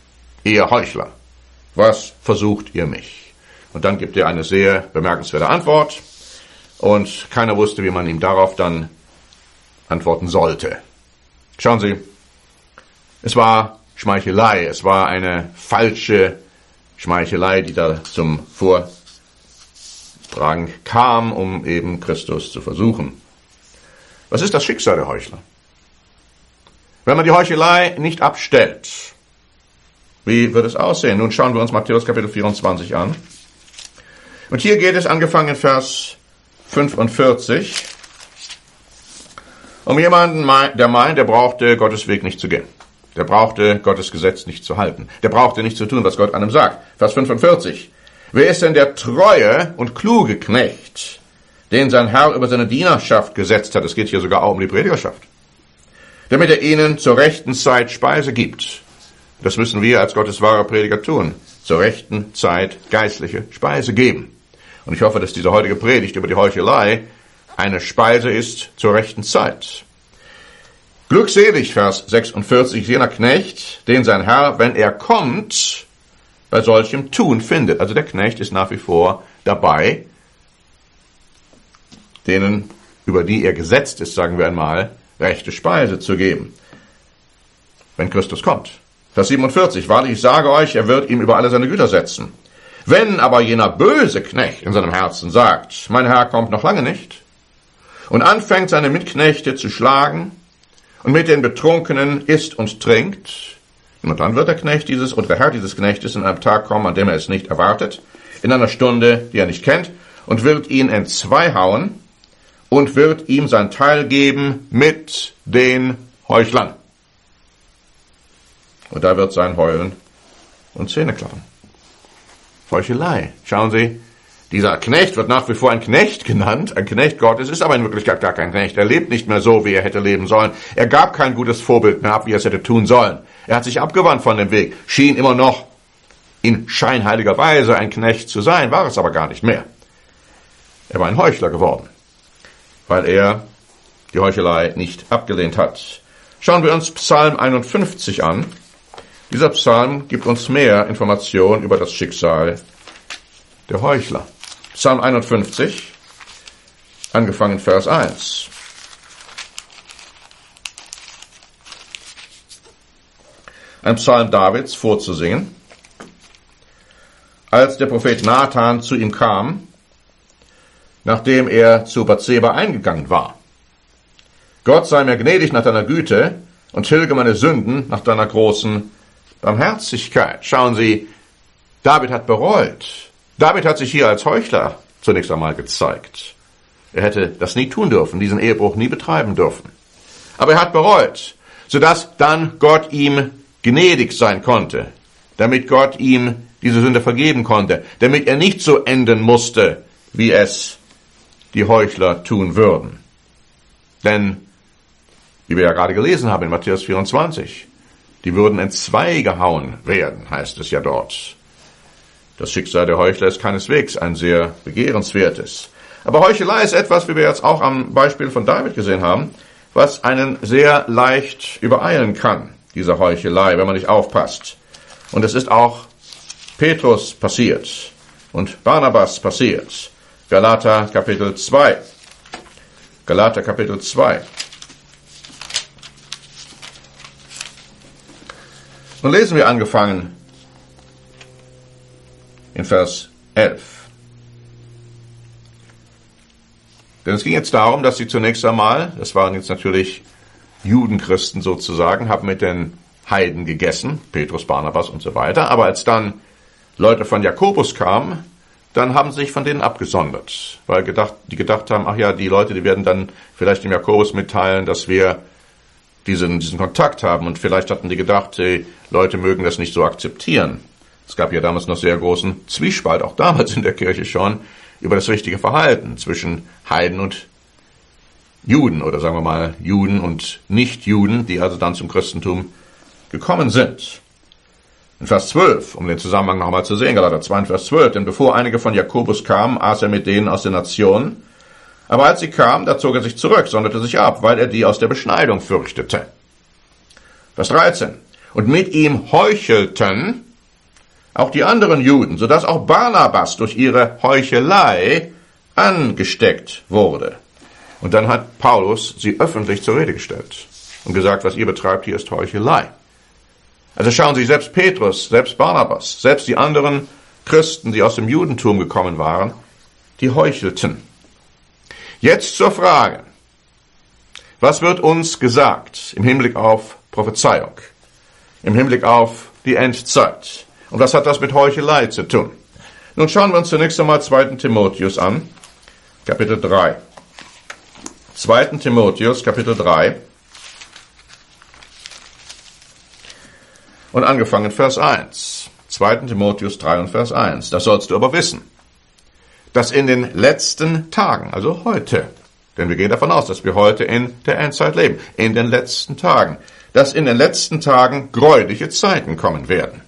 was versucht ihr mich? Und dann gibt er eine sehr bemerkenswerte Antwort und keiner wusste, wie man ihm darauf dann antworten sollte. Schauen Sie, es war Schmeichelei, es war eine falsche Schmeichelei, die da zum Vortragen kam, um eben Christus zu versuchen. Was ist das Schicksal der Heuchler? Wenn man die Heuchelei nicht abstellt, wie wird es aussehen? Nun schauen wir uns Matthäus Kapitel 24 an. Und hier geht es, angefangen in Vers 45, um jemanden, der meint, der brauchte Gottes Weg nicht zu gehen. Der brauchte Gottes Gesetz nicht zu halten. Der brauchte nicht zu tun, was Gott einem sagt. Vers 45. Wer ist denn der treue und kluge Knecht, den sein Herr über seine Dienerschaft gesetzt hat? Es geht hier sogar auch um die Predigerschaft. Damit er ihnen zur rechten Zeit Speise gibt. Das müssen wir als Gottes wahrer Prediger tun. Zur rechten Zeit geistliche Speise geben. Und ich hoffe, dass diese heutige Predigt über die Heuchelei eine Speise ist zur rechten Zeit. Glückselig, Vers 46, jener Knecht, den sein Herr, wenn er kommt, bei solchem Tun findet. Also der Knecht ist nach wie vor dabei, denen, über die er gesetzt ist, sagen wir einmal, rechte Speise zu geben, wenn Christus kommt. Vers 47, wahrlich, ich sage euch, er wird ihm über alle seine Güter setzen. Wenn aber jener böse Knecht in seinem Herzen sagt, mein Herr kommt noch lange nicht, und anfängt seine Mitknechte zu schlagen, und mit den Betrunkenen isst und trinkt, und dann wird der Knecht dieses, oder der Herr dieses Knechtes in einem Tag kommen, an dem er es nicht erwartet, in einer Stunde, die er nicht kennt, und wird ihn entzwei hauen, und wird ihm sein Teil geben mit den Heuchlern. Und da wird sein Heulen und Zähneklappen. Heuchelei. Schauen Sie, dieser Knecht wird nach wie vor ein Knecht genannt, ein Knecht Gottes, ist aber in Wirklichkeit gar kein Knecht. Er lebt nicht mehr so, wie er hätte leben sollen. Er gab kein gutes Vorbild mehr ab, wie er es hätte tun sollen. Er hat sich abgewandt von dem Weg, schien immer noch in scheinheiliger Weise ein Knecht zu sein, war es aber gar nicht mehr. Er war ein Heuchler geworden, weil er die Heuchelei nicht abgelehnt hat. Schauen wir uns Psalm 51 an. Dieser Psalm gibt uns mehr Informationen über das Schicksal der Heuchler. Psalm 51, angefangen Vers 1. Ein Psalm Davids vorzusingen. Als der Prophet Nathan zu ihm kam, nachdem er zu Bathseba eingegangen war. Gott sei mir gnädig nach deiner Güte und tilge meine Sünden nach deiner großen Barmherzigkeit. Schauen Sie, David hat bereut. David hat sich hier als Heuchler zunächst einmal gezeigt. Er hätte das nie tun dürfen, diesen Ehebruch nie betreiben dürfen. Aber er hat bereut, sodass dann Gott ihm gnädig sein konnte, damit Gott ihm diese Sünde vergeben konnte, damit er nicht so enden musste, wie es die Heuchler tun würden. Denn, wie wir ja gerade gelesen haben in Matthäus 24, die würden entzwei gehauen werden, heißt es ja dort. Das Schicksal der Heuchler ist keineswegs ein sehr begehrenswertes. Aber Heuchelei ist etwas, wie wir jetzt auch am Beispiel von David gesehen haben, was einen sehr leicht übereilen kann, diese Heuchelei, wenn man nicht aufpasst. Und es ist auch Petrus passiert und Barnabas passiert. Galater Kapitel 2. Galater Kapitel 2. Nun lesen wir angefangen in Vers 11. Denn es ging jetzt darum, dass sie zunächst einmal, das waren jetzt natürlich Judenchristen sozusagen, haben mit den Heiden gegessen, Petrus, Barnabas und so weiter. Aber als dann Leute von Jakobus kamen, dann haben sie sich von denen abgesondert, weil die gedacht haben, ach ja, die Leute, die werden dann vielleicht dem Jakobus mitteilen, dass wir diesen Kontakt haben. Und vielleicht hatten die gedacht, die Leute mögen das nicht so akzeptieren. Es gab ja damals noch sehr großen Zwiespalt, auch damals in der Kirche schon, über das richtige Verhalten zwischen Heiden und Juden oder sagen wir mal Juden und Nicht-Juden, die also dann zum Christentum gekommen sind. In Vers 12, um den Zusammenhang nochmal zu sehen, Galater 2, Vers 12, denn bevor einige von Jakobus kamen, aß er mit denen aus den Nationen, aber als sie kamen, da zog er sich zurück, sonderte sich ab, weil er die aus der Beschneidung fürchtete. Vers 13, und mit ihm heuchelten auch die anderen Juden, sodass auch Barnabas durch ihre Heuchelei angesteckt wurde. Und dann hat Paulus sie öffentlich zur Rede gestellt und gesagt, was ihr betreibt, hier ist Heuchelei. Also schauen Sie, selbst Petrus, selbst Barnabas, selbst die anderen Christen, die aus dem Judentum gekommen waren, die heuchelten. Jetzt zur Frage, was wird uns gesagt im Hinblick auf Prophezeiung, im Hinblick auf die Endzeit? Und was hat das mit Heuchelei zu tun? Nun schauen wir uns zunächst einmal 2. Timotheus an, Kapitel 3. 2. Timotheus, Kapitel 3. Und angefangen Vers 1. 2. Timotheus 3 und Vers 1. Das sollst du aber wissen, dass in den letzten Tagen, also heute, denn wir gehen davon aus, dass wir heute in der Endzeit leben, in den letzten Tagen, dass in den letzten Tagen gräuliche Zeiten kommen werden.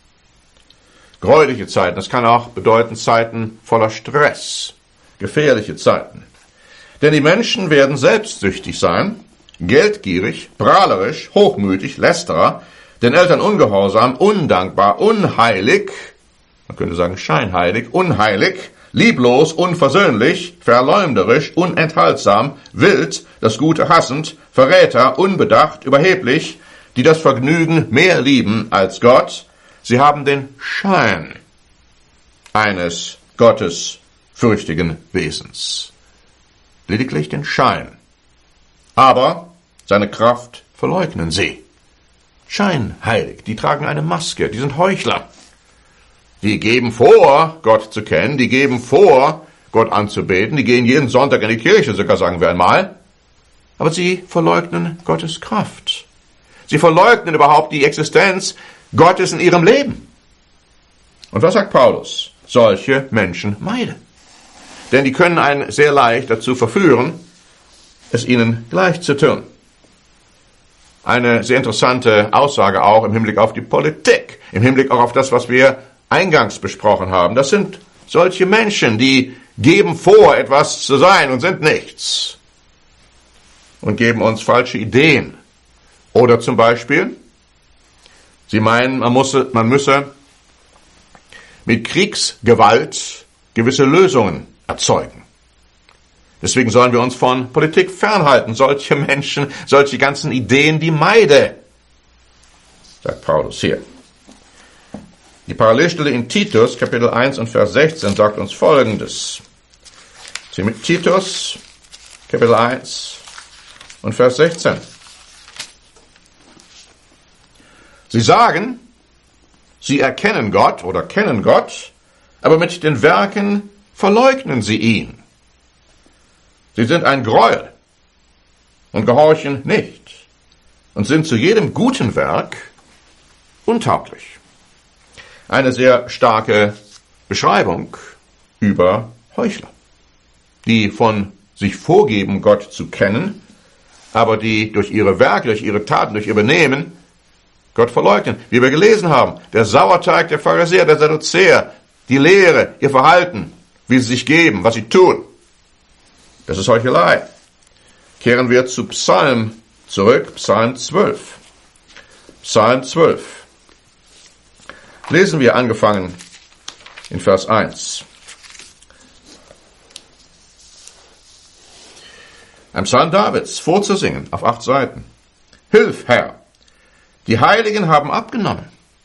Gräuliche Zeiten, das kann auch bedeuten Zeiten voller Stress, gefährliche Zeiten. Denn die Menschen werden selbstsüchtig sein, geldgierig, prahlerisch, hochmütig, lästerer, den Eltern ungehorsam, undankbar, unheilig, man könnte sagen scheinheilig, unheilig, lieblos, unversöhnlich, verleumderisch, unenthaltsam, wild, das Gute hassend, Verräter, unbedacht, überheblich, die das Vergnügen mehr lieben als Gott. Sie haben den Schein eines gottesfürchtigen Wesens. Lediglich den Schein. Aber seine Kraft verleugnen sie. Scheinheilig, die tragen eine Maske, die sind Heuchler. Die geben vor, Gott zu kennen, die geben vor, Gott anzubeten, die gehen jeden Sonntag in die Kirche, sogar sagen wir einmal. Aber sie verleugnen Gottes Kraft. Sie verleugnen überhaupt die Existenz Gottes in ihrem Leben. Und was sagt Paulus? Solche Menschen meide. Denn die können einen sehr leicht dazu verführen, es ihnen gleich zu tun. Eine sehr interessante Aussage auch im Hinblick auf die Politik, im Hinblick auch auf das, was wir eingangs besprochen haben. Das sind solche Menschen, die geben vor, etwas zu sein und sind nichts. Und geben uns falsche Ideen. Oder zum Beispiel, sie meinen, man müsse mit Kriegsgewalt gewisse Lösungen erzeugen. Deswegen sollen wir uns von Politik fernhalten. Solche Menschen, solche ganzen Ideen, die meide, sagt Paulus hier. Die Parallelstelle in Titus, Kapitel 1 und Vers 16, sagt uns Folgendes. Titus, Kapitel 1 und Vers 16. Sie sagen, sie erkennen Gott oder kennen Gott, aber mit den Werken verleugnen sie ihn. Sie sind ein Gräuel und gehorchen nicht und sind zu jedem guten Werk untauglich. Eine sehr starke Beschreibung über Heuchler, die von sich vorgeben, Gott zu kennen, aber die durch ihre Werke, durch ihre Taten, durch ihr Benehmen Gott verleugnen. Wie wir gelesen haben, der Sauerteig der Pharisäer, der Sadduzäer, die Lehre, ihr Verhalten, wie sie sich geben, was sie tun, das ist Heuchelei. Kehren wir zu Psalm zurück, Psalm 12. Psalm 12. Lesen wir angefangen in Vers 1. ein Psalm Davids, vorzusingen auf 8 Seiten. Hilf, Herr! Die Heiligen haben abgenommen.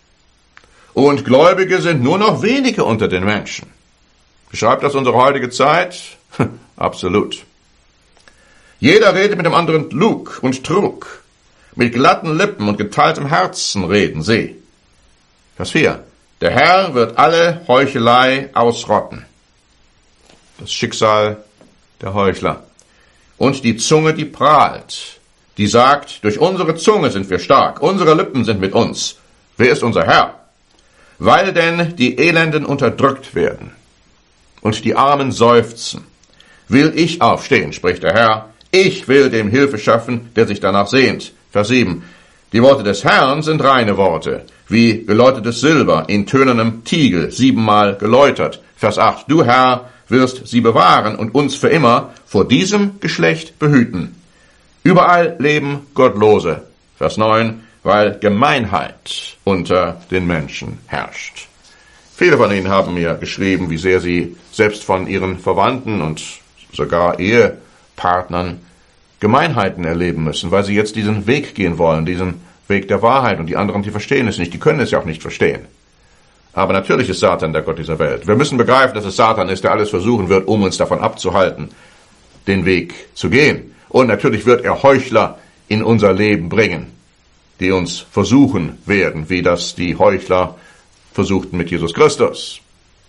Und Gläubige sind nur noch wenige unter den Menschen. Beschreibt das unsere heutige Zeit? Absolut. Jeder redet mit dem anderen Lug und Trug. Mit glatten Lippen und geteiltem Herzen reden sie. Vers 4. Der Herr wird alle Heuchelei ausrotten. Das Schicksal der Heuchler. Und die Zunge, die prahlt, die sagt, durch unsere Zunge sind wir stark, unsere Lippen sind mit uns. Wer ist unser Herr? Weil denn die Elenden unterdrückt werden und die Armen seufzen, will ich aufstehen, spricht der Herr. Ich will dem Hilfe schaffen, der sich danach sehnt. Vers 7. Die Worte des Herrn sind reine Worte, wie geläutertes Silber in tönernem Tiegel, 7-mal geläutert. Vers 8. Du, Herr, wirst sie bewahren und uns für immer vor diesem Geschlecht behüten. Überall leben Gottlose. Vers 9. Weil Gemeinheit unter den Menschen herrscht. Viele von ihnen haben mir geschrieben, wie sehr sie selbst von ihren Verwandten und sogar Ehepartnern Gemeinheiten erleben müssen, weil sie jetzt diesen Weg gehen wollen, diesen Weg der Wahrheit, und die anderen, die verstehen es nicht, die können es ja auch nicht verstehen. Aber natürlich ist Satan der Gott dieser Welt. Wir müssen begreifen, dass es Satan ist, der alles versuchen wird, um uns davon abzuhalten, den Weg zu gehen. Und natürlich wird er Heuchler in unser Leben bringen, die uns versuchen werden, wie das die Heuchler versuchten mit Jesus Christus.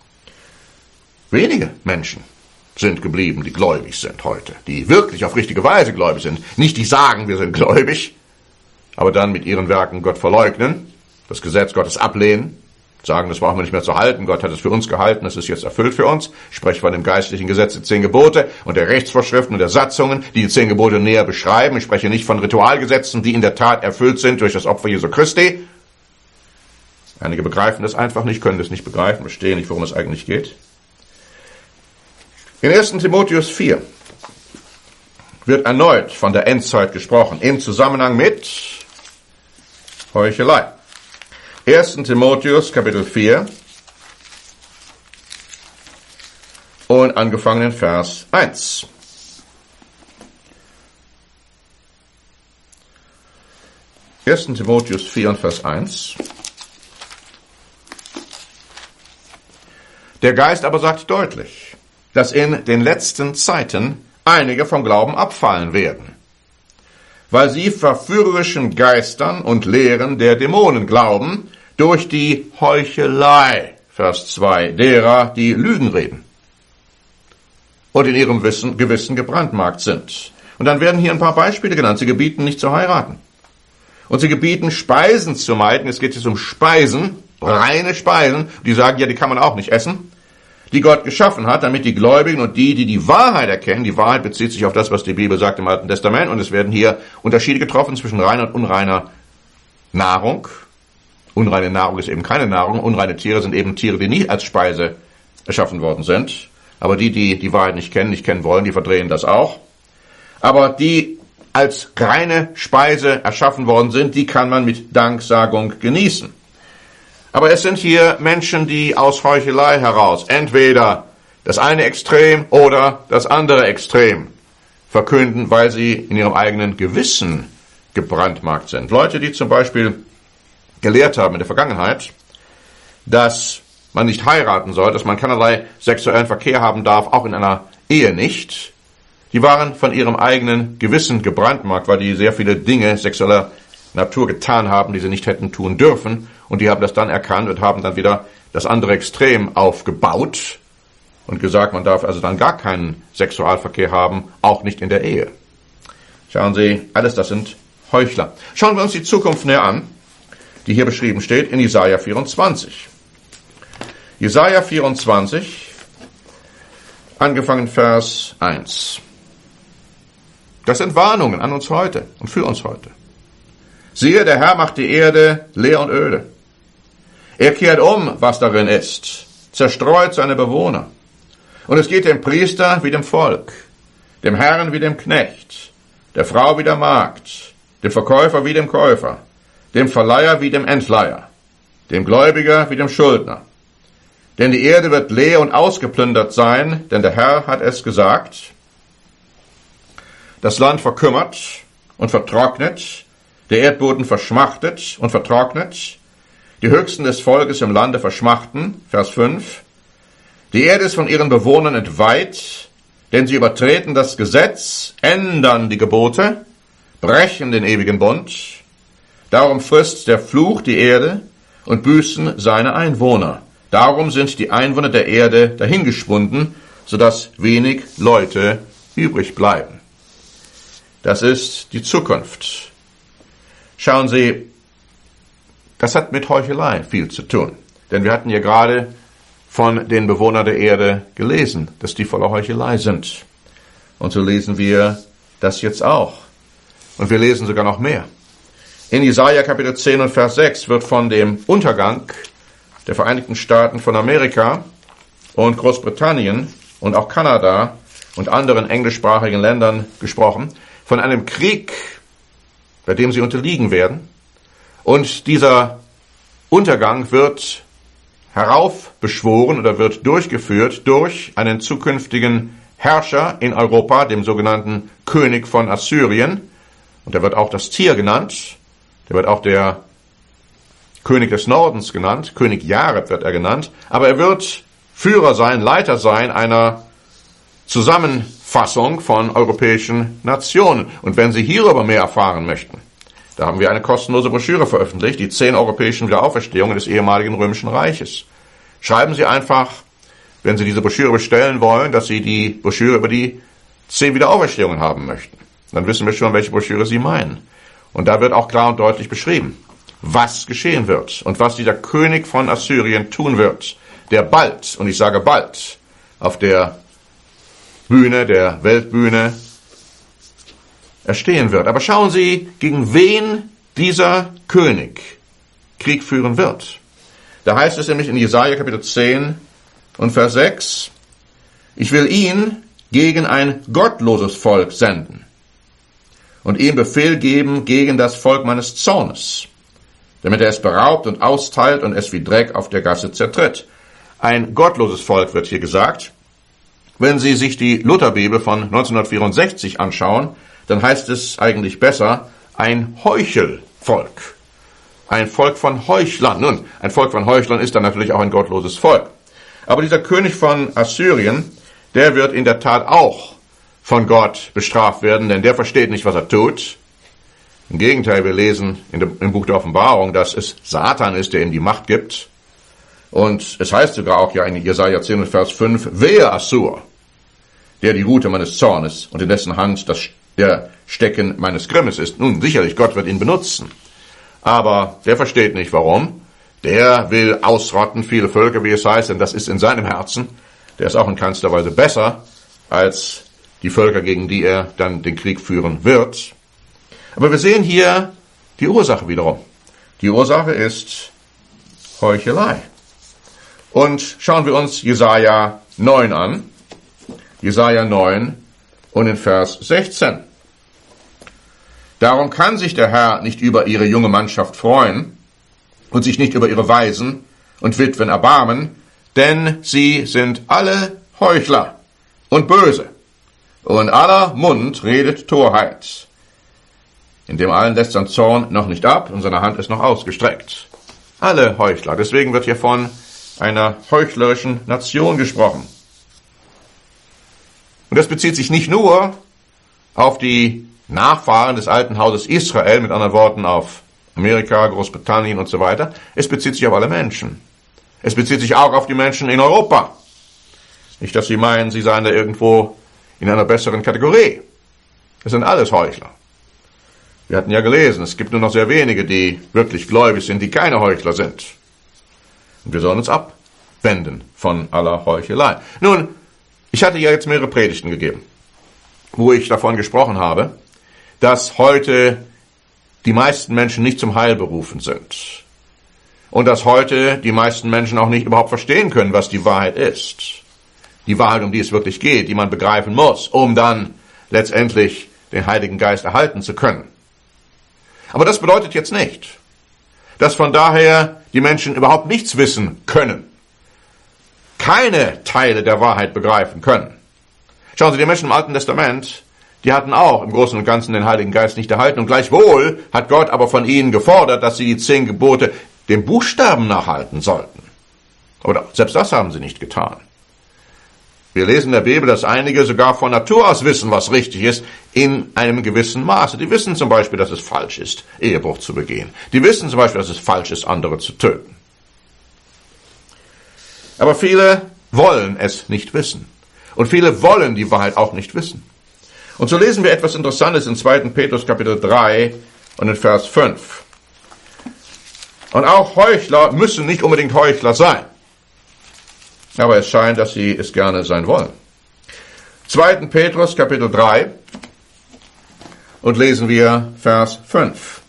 Wenige Menschen sind geblieben, die gläubig sind heute, die wirklich auf richtige Weise gläubig sind. Nicht die sagen, wir sind gläubig, aber dann mit ihren Werken Gott verleugnen, das Gesetz Gottes ablehnen, sagen, das brauchen wir nicht mehr zu halten, Gott hat es für uns gehalten, es ist jetzt erfüllt für uns. Ich spreche von dem geistlichen Gesetz der 10 Gebote und der Rechtsvorschriften und der Satzungen, die die 10 Gebote näher beschreiben. Ich spreche nicht von Ritualgesetzen, die in der Tat erfüllt sind durch das Opfer Jesu Christi. Einige begreifen das einfach nicht, können das nicht begreifen, verstehen nicht, worum es eigentlich geht. In 1. Timotheus 4 wird erneut von der Endzeit gesprochen, im Zusammenhang mit Heuchelei. 1. Timotheus, Kapitel 4 und angefangen in Vers 1. Timotheus 4 und Vers 1. Der Geist aber sagt deutlich, dass in den letzten Zeiten einige vom Glauben abfallen werden, weil sie verführerischen Geistern und Lehren der Dämonen glauben, durch die Heuchelei, Vers 2, derer, die Lügen reden und in ihrem Gewissen gebrandmarkt sind. Und dann werden hier ein paar Beispiele genannt. Sie gebieten nicht zu heiraten. Und sie gebieten Speisen zu meiden. Es geht jetzt um Speisen, reine Speisen. Die sagen, ja, die kann man auch nicht essen, die Gott geschaffen hat, damit die Gläubigen und die die Wahrheit erkennen, die Wahrheit bezieht sich auf das, was die Bibel sagt im Alten Testament, und es werden hier Unterschiede getroffen zwischen reiner und unreiner Nahrung. Unreine Nahrung ist eben keine Nahrung, unreine Tiere sind eben Tiere, die nie als Speise erschaffen worden sind. Aber die Wahrheit nicht kennen wollen, die verdrehen das auch. Aber die als reine Speise erschaffen worden sind, die kann man mit Danksagung genießen. Aber es sind hier Menschen, die aus Heuchelei heraus entweder das eine Extrem oder das andere Extrem verkünden, weil sie in ihrem eigenen Gewissen gebrandmarkt sind. Leute, die zum Beispiel gelehrt haben in der Vergangenheit, dass man nicht heiraten soll, dass man keinerlei sexuellen Verkehr haben darf, auch in einer Ehe nicht, die waren von ihrem eigenen Gewissen gebrandmarkt, weil die sehr viele Dinge sexueller Natur getan haben, die sie nicht hätten tun dürfen, und die haben das dann erkannt und haben dann wieder das andere Extrem aufgebaut und gesagt, man darf also dann gar keinen Sexualverkehr haben, auch nicht in der Ehe. Schauen Sie, alles das sind Heuchler. Schauen wir uns die Zukunft näher an, die hier beschrieben steht in Jesaja 24. Jesaja 24, angefangen Vers 1. Das sind Warnungen an uns heute und für uns heute. Siehe, der Herr macht die Erde leer und öde. Er kehrt was darin ist, zerstreut seine Bewohner. Und es geht dem Priester wie dem Volk, dem Herrn wie dem Knecht, der Frau wie der Magd, dem Verkäufer wie dem Käufer, dem Verleiher wie dem Entleiher, dem Gläubiger wie dem Schuldner. Denn die Erde wird leer und ausgeplündert sein, denn der Herr hat es gesagt. das Land verkümmert und vertrocknet, der Erdboden verschmachtet und vertrocknet, die Höchsten des Volkes im Lande verschmachten, Vers 5, die Erde ist von ihren Bewohnern entweiht, denn sie übertreten das Gesetz, ändern die Gebote, brechen den ewigen Bund, darum frisst der Fluch die Erde und büßen seine Einwohner. Darum sind die Einwohner der Erde dahingeschwunden, sodass wenig Leute übrig bleiben. Das ist die Zukunft. Schauen Sie, das hat mit Heuchelei viel zu tun. Denn wir hatten ja gerade von den Bewohnern der Erde gelesen, dass die voller Heuchelei sind. Und so lesen wir das jetzt auch. Und wir lesen sogar noch mehr. In Jesaja Kapitel 10 und Vers 6 wird von dem Untergang der Vereinigten Staaten von Amerika und Großbritannien und auch Kanada und anderen englischsprachigen Ländern gesprochen, von einem Krieg, bei dem sie unterliegen werden. Und dieser Untergang wird heraufbeschworen oder wird durchgeführt durch einen zukünftigen Herrscher in Europa, dem sogenannten König von Assyrien. Und der wird auch das Tier genannt. Der wird auch der König des Nordens genannt. König Jareb wird er genannt. Aber er wird Führer sein, Leiter sein einer Zusammenfassung von europäischen Nationen. Und wenn Sie hierüber mehr erfahren möchten, da haben wir eine kostenlose Broschüre veröffentlicht, die 10 europäischen Wiederauferstehungen des ehemaligen Römischen Reiches. Schreiben Sie einfach, wenn Sie diese Broschüre bestellen wollen, dass Sie die Broschüre über die 10 Wiederauferstehungen haben möchten. Dann wissen wir schon, welche Broschüre Sie meinen. Und da wird auch klar und deutlich beschrieben, was geschehen wird und was dieser König von Assyrien tun wird, der bald, und ich sage bald, auf der Bühne, der Weltbühne, erstehen wird. Aber schauen Sie, gegen wen dieser König Krieg führen wird. Da heißt es nämlich in Jesaja Kapitel 10 und Vers 6, ich will ihn gegen ein gottloses Volk senden und ihm Befehl geben gegen das Volk meines Zornes, damit er es beraubt und austeilt und es wie Dreck auf der Gasse zertritt. Ein gottloses Volk wird hier gesagt. Wenn Sie sich die Lutherbibel von 1964 anschauen, dann heißt es eigentlich besser, ein Heuchelvolk. Ein Volk von Heuchlern. Nun, ein Volk von Heuchlern ist dann natürlich auch ein gottloses Volk. Aber dieser König von Assyrien, der wird in der Tat auch von Gott bestraft werden, denn der versteht nicht, was er tut. Im Gegenteil, wir lesen im Buch der Offenbarung, dass es Satan ist, der ihm die Macht gibt. Und es heißt sogar auch ja in Jesaja 10 Vers 5, wehe Assur, der die Rute meines Zornes und in dessen Hand der Stecken meines Grimmes ist. Nun, sicherlich, Gott wird ihn benutzen. Aber der versteht nicht, warum. Der will ausrotten viele Völker, wie es heißt, denn das ist in seinem Herzen. Der ist auch in keinster Weise besser als die Völker, gegen die er dann den Krieg führen wird. Aber wir sehen hier die Ursache wiederum. Die Ursache ist Heuchelei. Und schauen wir uns Jesaja 9 an. Jesaja 9 und in Vers 16. Darum kann sich der Herr nicht über ihre junge Mannschaft freuen und sich nicht über ihre Waisen und Witwen erbarmen, denn sie sind alle Heuchler und böse, und aller Mund redet Torheit. In dem allen lässt sein Zorn noch nicht ab und seine Hand ist noch ausgestreckt. Alle Heuchler. Deswegen wird hier von einer heuchlerischen Nation gesprochen. Und das bezieht sich nicht nur auf die Nachfahren des alten Hauses Israel, mit anderen Worten auf Amerika, Großbritannien und so weiter. Es bezieht sich auf alle Menschen. Es bezieht sich auch auf die Menschen in Europa. Nicht, dass Sie meinen, Sie seien da irgendwo in einer besseren Kategorie. Es sind alles Heuchler. Wir hatten ja gelesen, es gibt nur noch sehr wenige, die wirklich gläubig sind, die keine Heuchler sind. Und wir sollen uns abwenden von aller Heuchelei. Nun, ich hatte ja jetzt mehrere Predigten gegeben, wo ich davon gesprochen habe, dass heute die meisten Menschen nicht zum Heil berufen sind. Und dass heute die meisten Menschen auch nicht überhaupt verstehen können, was die Wahrheit ist. Die Wahrheit, um die es wirklich geht, die man begreifen muss, um dann letztendlich den Heiligen Geist erhalten zu können. Aber das bedeutet jetzt nicht, dass von daher die Menschen überhaupt nichts wissen können. Keine Teile der Wahrheit begreifen können. Schauen Sie, die Menschen im Alten Testament, die hatten auch im Großen und Ganzen den Heiligen Geist nicht erhalten. Und gleichwohl hat Gott aber von ihnen gefordert, dass sie die 10 Gebote dem Buchstaben nachhalten sollten. Aber selbst das haben sie nicht getan. Wir lesen in der Bibel, dass einige sogar von Natur aus wissen, was richtig ist, in einem gewissen Maße. Die wissen zum Beispiel, dass es falsch ist, Ehebruch zu begehen. Die wissen zum Beispiel, dass es falsch ist, andere zu töten. Aber viele wollen es nicht wissen. Und viele wollen die Wahrheit auch nicht wissen. Und so lesen wir etwas Interessantes in 2. Petrus Kapitel 3 und in Vers 5. Und auch Heuchler müssen nicht unbedingt Heuchler sein. Aber es scheint, dass sie es gerne sein wollen. 2. Petrus Kapitel 3 und lesen wir Vers 5.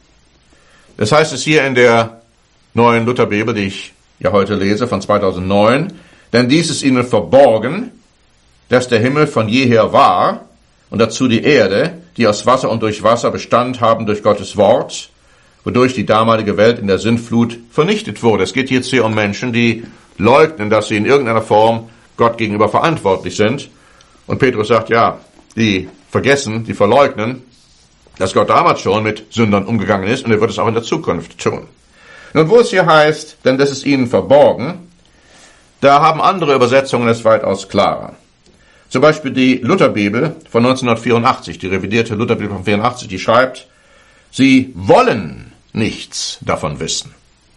Das heißt es hier in der neuen Lutherbibel, die ich ja heute lese, von 2009. Denn dies ist ihnen verborgen, dass der Himmel von jeher war und dazu die Erde, die aus Wasser und durch Wasser Bestand haben durch Gottes Wort, wodurch die damalige Welt in der Sintflut vernichtet wurde. Es geht jetzt hier um Menschen, die leugnen, dass sie in irgendeiner Form Gott gegenüber verantwortlich sind. Und Petrus sagt, ja, die vergessen, die verleugnen, dass Gott damals schon mit Sündern umgegangen ist und er wird es auch in der Zukunft tun. Nun, wo es hier heißt, denn das ist ihnen verborgen, da haben andere Übersetzungen es weitaus klarer. Zum Beispiel die Lutherbibel von 1984, die revidierte Lutherbibel von 1984, die schreibt, sie wollen nichts davon wissen.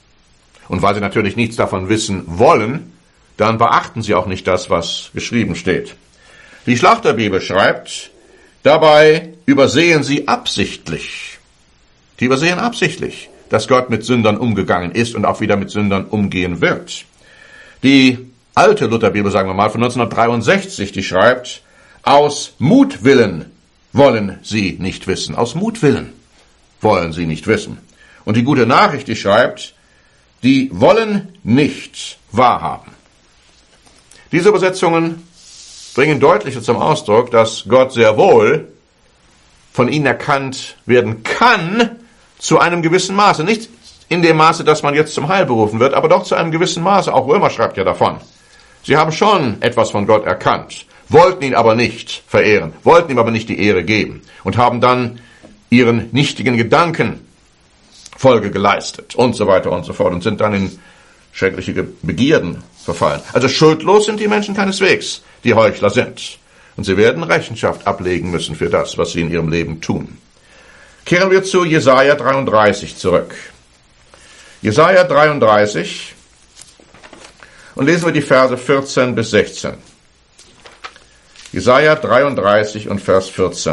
Und weil sie natürlich nichts davon wissen wollen, dann beachten sie auch nicht das, was geschrieben steht. Die Schlachterbibel schreibt, dabei übersehen sie absichtlich. Die übersehen absichtlich, dass Gott mit Sündern umgegangen ist und auch wieder mit Sündern umgehen wird. Die alte Lutherbibel, sagen wir mal, von 1963, die schreibt, aus Mutwillen wollen sie nicht wissen. Aus Mutwillen wollen sie nicht wissen. Und die gute Nachricht, die schreibt, die wollen nicht wahrhaben. Diese Übersetzungen bringen deutlich zum Ausdruck, dass Gott sehr wohl von ihnen erkannt werden kann, zu einem gewissen Maße. Nicht in dem Maße, dass man jetzt zum Heil berufen wird, aber doch zu einem gewissen Maße. Auch Römer schreibt ja davon. Sie haben schon etwas von Gott erkannt, wollten ihn aber nicht verehren, wollten ihm aber nicht die Ehre geben und haben dann ihren nichtigen Gedanken Folge geleistet und so weiter und so fort und sind dann in schreckliche Begierden verfallen. Also schuldlos sind die Menschen keineswegs, die Heuchler sind. Und sie werden Rechenschaft ablegen müssen für das, was sie in ihrem Leben tun. Kehren wir zu Jesaja 33 zurück. Jesaja 33 und lesen wir die Verse 14 bis 16. Jesaja 33 und Vers 14.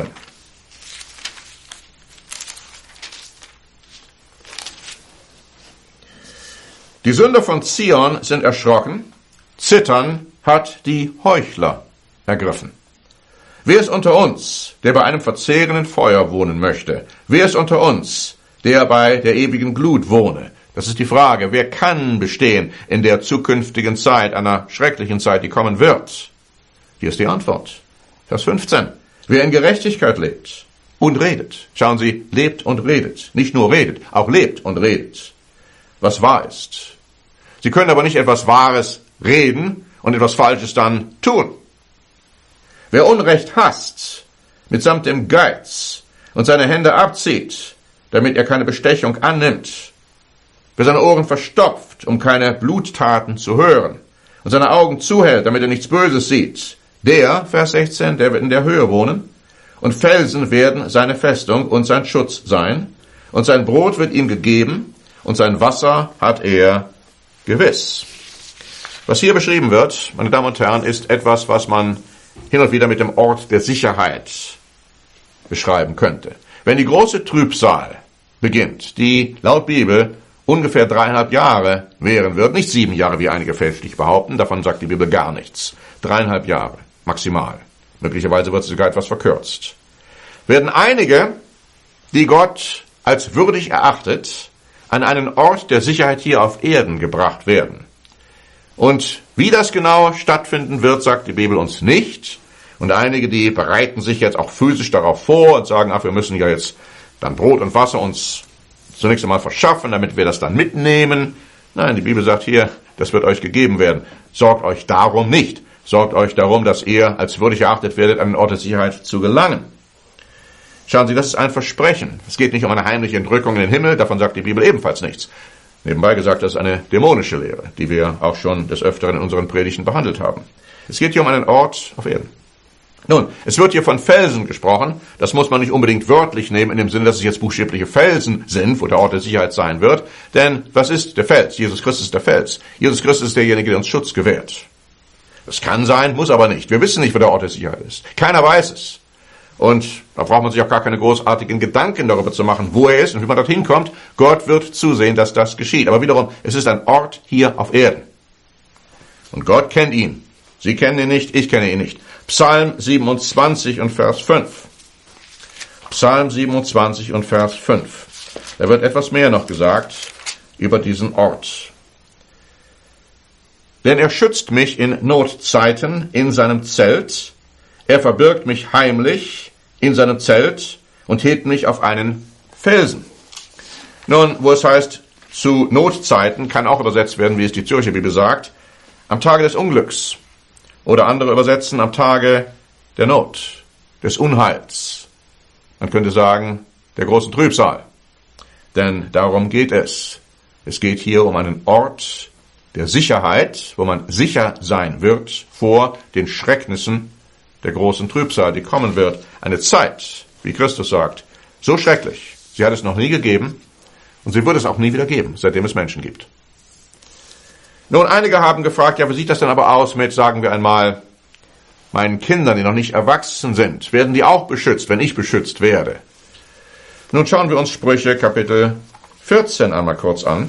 Die Sünder von Zion sind erschrocken, Zittern hat die Heuchler ergriffen. Wer ist unter uns, der bei einem verzehrenden Feuer wohnen möchte? Wer ist unter uns, der bei der ewigen Glut wohne? Das ist die Frage, wer kann bestehen in der zukünftigen Zeit, einer schrecklichen Zeit, die kommen wird? Hier ist die Antwort. Vers 15. Wer in Gerechtigkeit lebt und redet. Schauen Sie, lebt und redet. Nicht nur redet, auch lebt und redet. Was wahr ist. Sie können aber nicht etwas Wahres reden und etwas Falsches dann tun. Wer Unrecht hasst, mitsamt dem Geiz und seine Hände abzieht, damit er keine Bestechung annimmt, wer seine Ohren verstopft, um keine Bluttaten zu hören, und seine Augen zuhält, damit er nichts Böses sieht, der, Vers 16, der wird in der Höhe wohnen, und Felsen werden seine Festung und sein Schutz sein, und sein Brot wird ihm gegeben, und sein Wasser hat er gewiss. Was hier beschrieben wird, meine Damen und Herren, ist etwas, was man hin und wieder mit dem Ort der Sicherheit beschreiben könnte. Wenn die große Trübsal beginnt, die laut Bibel ungefähr 3,5 Jahre währen wird, nicht 7 Jahre, wie einige fälschlich behaupten, davon sagt die Bibel gar nichts. 3,5 Jahre, maximal. Möglicherweise wird sie sogar etwas verkürzt. Werden einige, die Gott als würdig erachtet, an einen Ort der Sicherheit hier auf Erden gebracht werden. Und wie das genau stattfinden wird, sagt die Bibel uns nicht. Und einige, die bereiten sich jetzt auch physisch darauf vor und sagen, ach, wir müssen ja jetzt dann Brot und Wasser uns zunächst einmal verschaffen, damit wir das dann mitnehmen. Nein, die Bibel sagt hier, das wird euch gegeben werden. Sorgt euch darum nicht. Sorgt euch darum, dass ihr als würdig erachtet werdet, an den Ort der Sicherheit zu gelangen. Schauen Sie, das ist ein Versprechen. Es geht nicht um eine heimliche Entrückung in den Himmel, davon sagt die Bibel ebenfalls nichts. Nebenbei gesagt, das ist eine dämonische Lehre, die wir auch schon des Öfteren in unseren Predigten behandelt haben. Es geht hier um einen Ort auf Erden. Nun, es wird hier von Felsen gesprochen. Das muss man nicht unbedingt wörtlich nehmen, in dem Sinne, dass es jetzt buchstäbliche Felsen sind, wo der Ort der Sicherheit sein wird. Denn was ist der Fels? Jesus Christus ist der Fels. Jesus Christus ist derjenige, der uns Schutz gewährt. Das kann sein, muss aber nicht. Wir wissen nicht, wo der Ort der Sicherheit ist. Keiner weiß es. Und da braucht man sich auch gar keine großartigen Gedanken darüber zu machen, wo er ist und wie man dorthin kommt. Gott wird zusehen, dass das geschieht. Aber wiederum, es ist ein Ort hier auf Erden. Und Gott kennt ihn. Sie kennen ihn nicht, ich kenne ihn nicht. Psalm 27 und Vers 5. Psalm 27 und Vers 5. Da wird etwas mehr noch gesagt über diesen Ort. Denn er schützt mich in Notzeiten in seinem Zelt. Er verbirgt mich heimlich in seinem Zelt und hebt mich auf einen Felsen. Nun, wo es heißt, zu Notzeiten, kann auch übersetzt werden, wie es die Zürcher Bibel sagt, am Tage des Unglücks. Oder andere übersetzen am Tage der Not, des Unheils. Man könnte sagen, der großen Trübsal. Denn darum geht es. Es geht hier um einen Ort der Sicherheit, wo man sicher sein wird vor den Schrecknissen der großen Trübsal, die kommen wird. Eine Zeit, wie Christus sagt, so schrecklich. Sie hat es noch nie gegeben und sie wird es auch nie wieder geben, seitdem es Menschen gibt. Nun, einige haben gefragt, ja, wie sieht das denn aber aus mit, sagen wir einmal, meinen Kindern, die noch nicht erwachsen sind? Werden die auch beschützt, wenn ich beschützt werde? Nun schauen wir uns Sprüche Kapitel 14 einmal kurz an.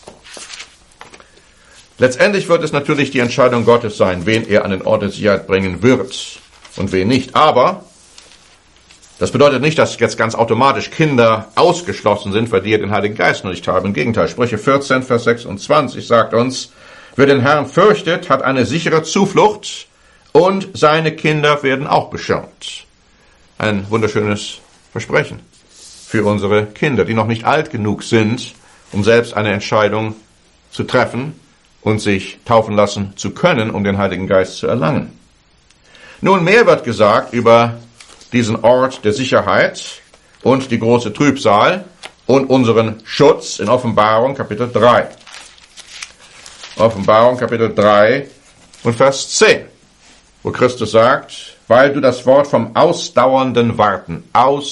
Letztendlich wird es natürlich die Entscheidung Gottes sein, wen er an den Ort der Sicherheit bringen wird und wen nicht. Aber das bedeutet nicht, dass jetzt ganz automatisch Kinder ausgeschlossen sind, weil die den Heiligen Geist noch nicht haben. Im Gegenteil, Sprüche 14, Vers 26 sagt uns, wer den Herrn fürchtet, hat eine sichere Zuflucht und seine Kinder werden auch beschirmt. Ein wunderschönes Versprechen für unsere Kinder, die noch nicht alt genug sind, um selbst eine Entscheidung zu treffen und sich taufen lassen zu können, um den Heiligen Geist zu erlangen. Nun, mehr wird gesagt über diesen Ort der Sicherheit und die große Trübsal und unseren Schutz in Offenbarung Kapitel 3. Offenbarung Kapitel 3 und Vers 10, wo Christus sagt, weil du das Wort vom ausdauernden Warten,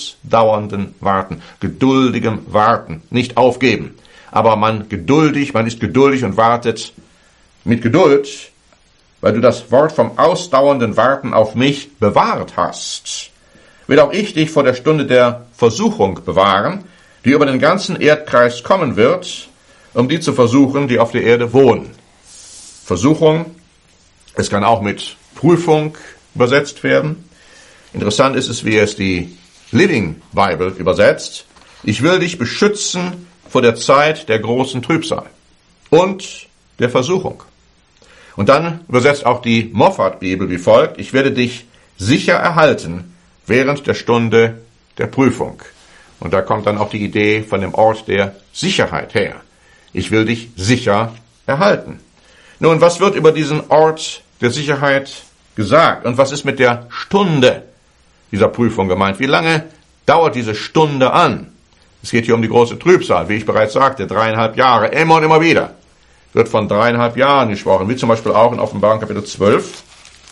geduldigem Warten, nicht aufgeben, aber man ist geduldig und wartet mit Geduld, weil du das Wort vom ausdauernden Warten auf mich bewahrt hast, will auch ich dich vor der Stunde der Versuchung bewahren, die über den ganzen Erdkreis kommen wird, um die zu versuchen, die auf der Erde wohnen. Versuchung, es kann auch mit Prüfung übersetzt werden. Interessant ist es, wie es die Living Bible übersetzt. Ich will dich beschützen vor der Zeit der großen Trübsal und der Versuchung. Und dann übersetzt auch die Moffat Bibel wie folgt, ich werde dich sicher erhalten während der Stunde der Prüfung. Und da kommt dann auch die Idee von dem Ort der Sicherheit her. Ich will dich sicher erhalten. Nun, was wird über diesen Ort der Sicherheit gesagt? Und was ist mit der Stunde dieser Prüfung gemeint? Wie lange dauert diese Stunde an? Es geht hier um die große Trübsal, wie ich bereits sagte, 3,5 Jahre, immer und immer wieder. Wird von 3,5 Jahren gesprochen, wie zum Beispiel auch in Offenbarung Kapitel 12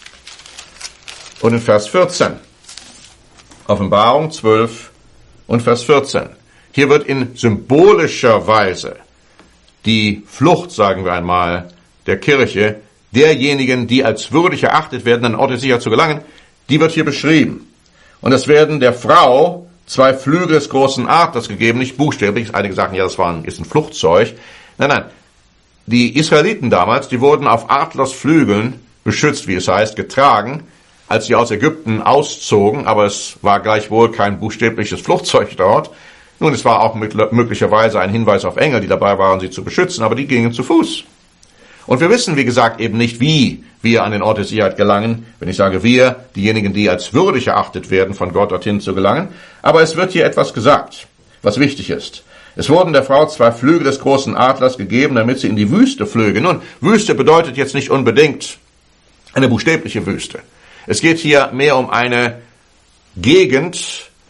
und in Vers 14. Offenbarung 12 und Vers 14. Hier wird in symbolischer Weise die Flucht, sagen wir einmal, der Kirche, derjenigen, die als würdig erachtet werden, an den Ort der Sicherheit zu gelangen, die wird hier beschrieben. Und es werden der Frau 2 Flügel des großen Adlers gegeben, nicht buchstäblich. Einige sagen, ja, das ist ein Flugzeug. Nein. Die Israeliten damals, die wurden auf Adlers Flügeln beschützt, wie es heißt, getragen, als sie aus Ägypten auszogen, aber es war gleichwohl kein buchstäbliches Flugzeug dort. Nun, es war auch möglicherweise ein Hinweis auf Engel, die dabei waren, sie zu beschützen, aber die gingen zu Fuß. Und wir wissen, wie gesagt, eben nicht, wie wir an den Ort der Sicherheit gelangen. Wenn ich sage wir, diejenigen, die als würdig erachtet werden, von Gott dorthin zu gelangen. Aber es wird hier etwas gesagt, was wichtig ist. Es wurden der Frau 2 Flügel des großen Adlers gegeben, damit sie in die Wüste flöge. Nun, Wüste bedeutet jetzt nicht unbedingt eine buchstäbliche Wüste. Es geht hier mehr um eine Gegend,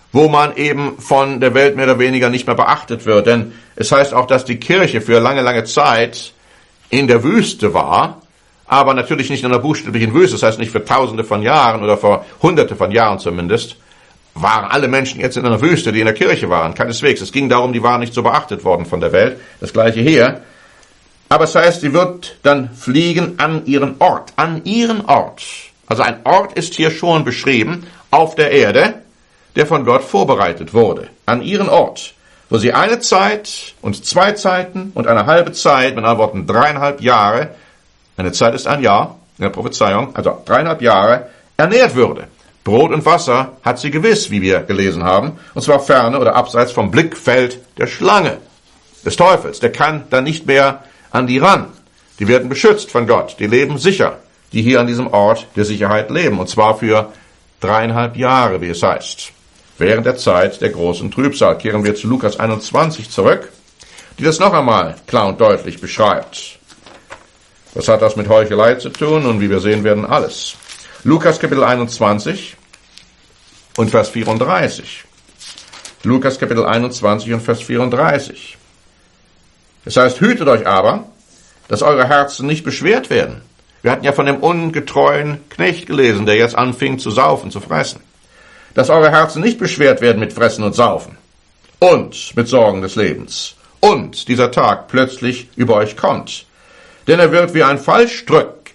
wo man eben von der Welt mehr oder weniger nicht mehr beachtet wird. Denn es heißt auch, dass die Kirche für lange, lange Zeit in der Wüste war, aber natürlich nicht in einer buchstäblichen Wüste, das heißt nicht für Tausende von Jahren oder für Hunderte von Jahren zumindest, waren alle Menschen jetzt in einer Wüste, die in der Kirche waren. Keineswegs. Es ging darum, die waren nicht so beachtet worden von der Welt. Das Gleiche hier. Aber es heißt, sie wird dann fliegen an ihren Ort. An ihren Ort. Also ein Ort ist hier schon beschrieben auf der Erde, der von Gott vorbereitet wurde. An ihren Ort, wo sie eine Zeit und 2 Zeiten und eine halbe Zeit, mit anderen Worten 3,5 Jahre, eine Zeit ist ein Jahr in der Prophezeiung, also 3,5 Jahre, ernährt würde. Brot und Wasser hat sie gewiss, wie wir gelesen haben, und zwar ferne oder abseits vom Blickfeld der Schlange, des Teufels. Der kann dann nicht mehr an die ran. Die werden beschützt von Gott, die leben sicher, die hier an diesem Ort der Sicherheit leben, und zwar für 3,5 Jahre, wie es heißt. Während der Zeit der großen Trübsal. Kehren wir zu Lukas 21 zurück, die das noch einmal klar und deutlich beschreibt. Was hat das mit Heuchelei zu tun? Und wie wir sehen werden, alles. Lukas Kapitel 21 und Vers 34. Lukas Kapitel 21 und Vers 34. Es heißt, hütet euch aber, dass eure Herzen nicht beschwert werden. Wir hatten ja von dem ungetreuen Knecht gelesen, der jetzt anfing zu saufen, zu fressen. Dass eure Herzen nicht beschwert werden mit Fressen und Saufen und mit Sorgen des Lebens und dieser Tag plötzlich über euch kommt. Denn er wird wie ein Fallstrick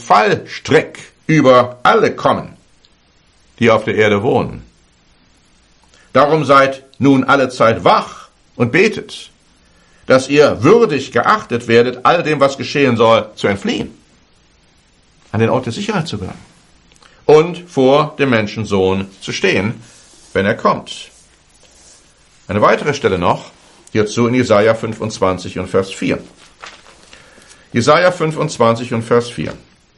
über alle kommen, die auf der Erde wohnen. Darum seid nun alle Zeit wach und betet, dass ihr würdig geachtet werdet, all dem, was geschehen soll, zu entfliehen, an den Ort der Sicherheit zu gelangen und vor dem Menschensohn zu stehen, wenn er kommt. Eine weitere Stelle noch, hierzu in Jesaja 25 und Vers 4. Jesaja 25 und Vers 4.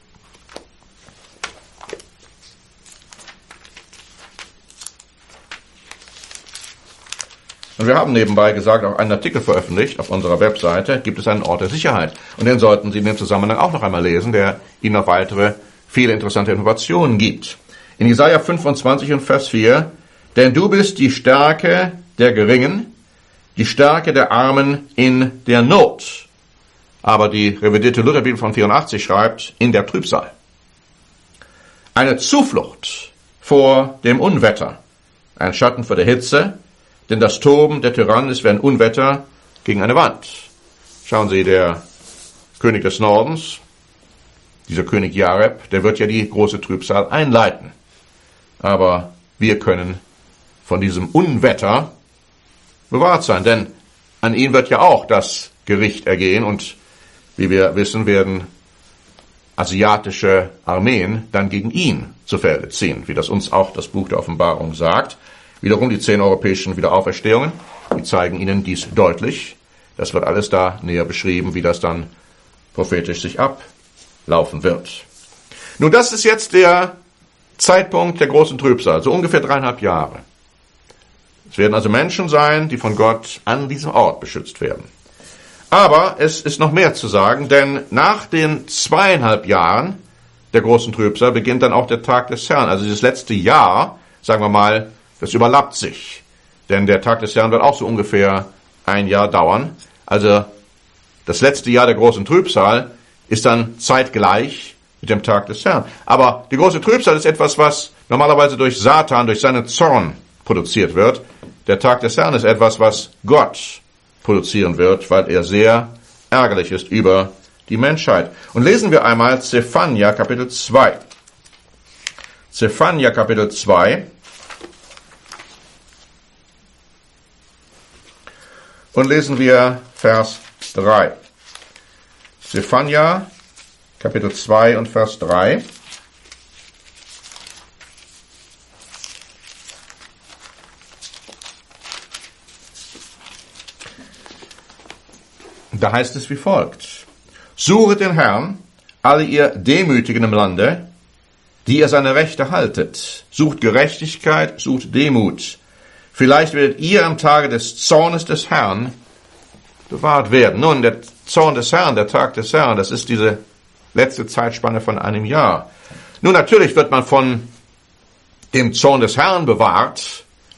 Und wir haben nebenbei gesagt, auch einen Artikel veröffentlicht auf unserer Webseite, gibt es einen Ort der Sicherheit. Und den sollten Sie in dem Zusammenhang auch noch einmal lesen, der Ihnen noch weitere, viele interessante Informationen gibt. In Jesaja 25 und Vers 4, denn du bist die Stärke der Geringen, die Stärke der Armen in der Not. Aber die revidierte Lutherbibel von 84 schreibt, in der Trübsal. Eine Zuflucht vor dem Unwetter, ein Schatten vor der Hitze, denn das Toben der Tyrannen ist wie ein Unwetter gegen eine Wand. Schauen Sie, der König des Nordens, dieser König Jareb, der wird ja die große Trübsal einleiten. Aber wir können von diesem Unwetter bewahrt sein, denn an ihn wird ja auch das Gericht ergehen und wie wir wissen, werden asiatische Armeen dann gegen ihn zu Felde ziehen, wie das uns auch das Buch der Offenbarung sagt. Wiederum die 10 europäischen Wiederauferstehungen, die zeigen Ihnen dies deutlich. Das wird alles da näher beschrieben, wie das dann prophetisch sich ablaufen wird. Nun, das ist jetzt der Zeitpunkt der großen Trübsal, so ungefähr 3,5 Jahre. Es werden also Menschen sein, die von Gott an diesem Ort beschützt werden. Aber es ist noch mehr zu sagen, denn nach den 2,5 Jahren der großen Trübsal beginnt dann auch der Tag des Herrn. Also dieses letzte Jahr, sagen wir mal, das überlappt sich. Denn der Tag des Herrn wird auch so ungefähr 1 Jahr dauern. Also das letzte Jahr der großen Trübsal ist dann zeitgleich mit dem Tag des Herrn. Aber die große Trübsal ist etwas, was normalerweise durch Satan, durch seinen Zorn produziert wird. Der Tag des Herrn ist etwas, was Gott produzieren wird, weil er sehr ärgerlich ist über die Menschheit. Und lesen wir einmal Zephania Kapitel 2. Zephania Kapitel 2. Und lesen wir Vers 3. Zephania, Kapitel 2 und Vers 3. Da heißt es wie folgt. Suchet den Herrn, alle ihr Demütigen im Lande, die ihr seine Rechte haltet. Sucht Gerechtigkeit, sucht Demut. Vielleicht werdet ihr am Tage des Zornes des Herrn bewahrt werden. Nun, der Zorn des Herrn, der Tag des Herrn, das ist diese letzte Zeitspanne von einem Jahr. Nun, natürlich wird man von dem Zorn des Herrn bewahrt,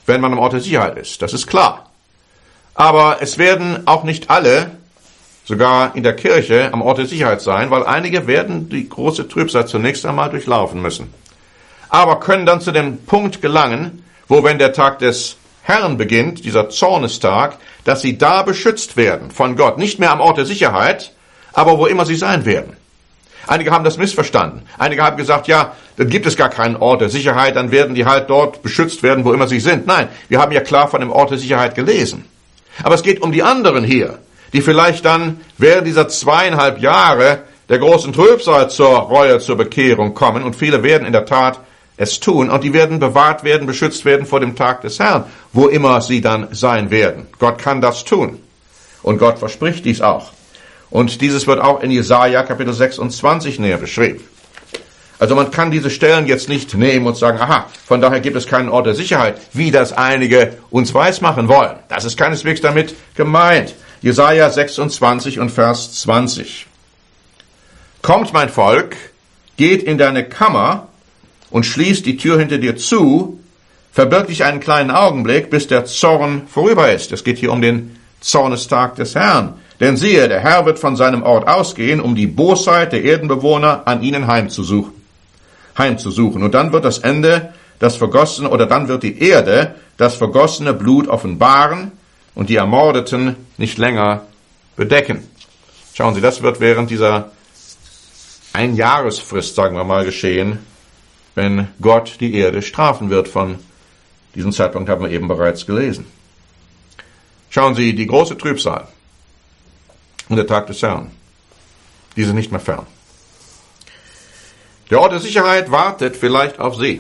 wenn man am Ort der Sicherheit ist. Das ist klar. Aber es werden auch nicht alle, sogar in der Kirche, am Ort der Sicherheit sein, weil einige werden die große Trübsal zunächst einmal durchlaufen müssen. Aber können dann zu dem Punkt gelangen, wo, wenn der Tag des Herrn beginnt, dieser Zornestag, dass sie da beschützt werden von Gott. Nicht mehr am Ort der Sicherheit, aber wo immer sie sein werden. Einige haben das missverstanden. Einige haben gesagt, ja, dann gibt es gar keinen Ort der Sicherheit, dann werden die halt dort beschützt werden, wo immer sie sind. Nein, wir haben ja klar von dem Ort der Sicherheit gelesen. Aber es geht um die anderen hier, die vielleicht dann während dieser 2,5 Jahre der großen Trübsal zur Reue, zur Bekehrung kommen. Und viele werden in der Tat es tun. Und die werden bewahrt werden, beschützt werden vor dem Tag des Herrn, wo immer sie dann sein werden. Gott kann das tun. Und Gott verspricht dies auch. Und dieses wird auch in Jesaja Kapitel 26 näher beschrieben. Also man kann diese Stellen jetzt nicht nehmen und sagen, aha, von daher gibt es keinen Ort der Sicherheit, wie das einige uns weismachen wollen. Das ist keineswegs damit gemeint. Jesaja 26 und Vers 20. Kommt, mein Volk, geht in deine Kammer und schließt die Tür hinter dir zu, verbirg dich einen kleinen Augenblick, bis der Zorn vorüber ist. Es geht hier um den Zornestag des Herrn. Denn siehe, der Herr wird von seinem Ort ausgehen, um die Bosheit der Erdenbewohner an ihnen heimzusuchen. Und dann wird das Ende, dann wird die Erde das vergossene Blut offenbaren und die Ermordeten nicht länger bedecken. Schauen Sie, das wird während dieser Einjahresfrist, sagen wir mal, geschehen, wenn Gott die Erde strafen wird. Von diesem Zeitpunkt haben wir eben bereits gelesen. Schauen Sie, die große Trübsal und der Tag des Herrn, die sind nicht mehr fern. Der Ort der Sicherheit wartet vielleicht auf Sie,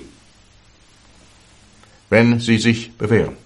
wenn Sie sich bewähren,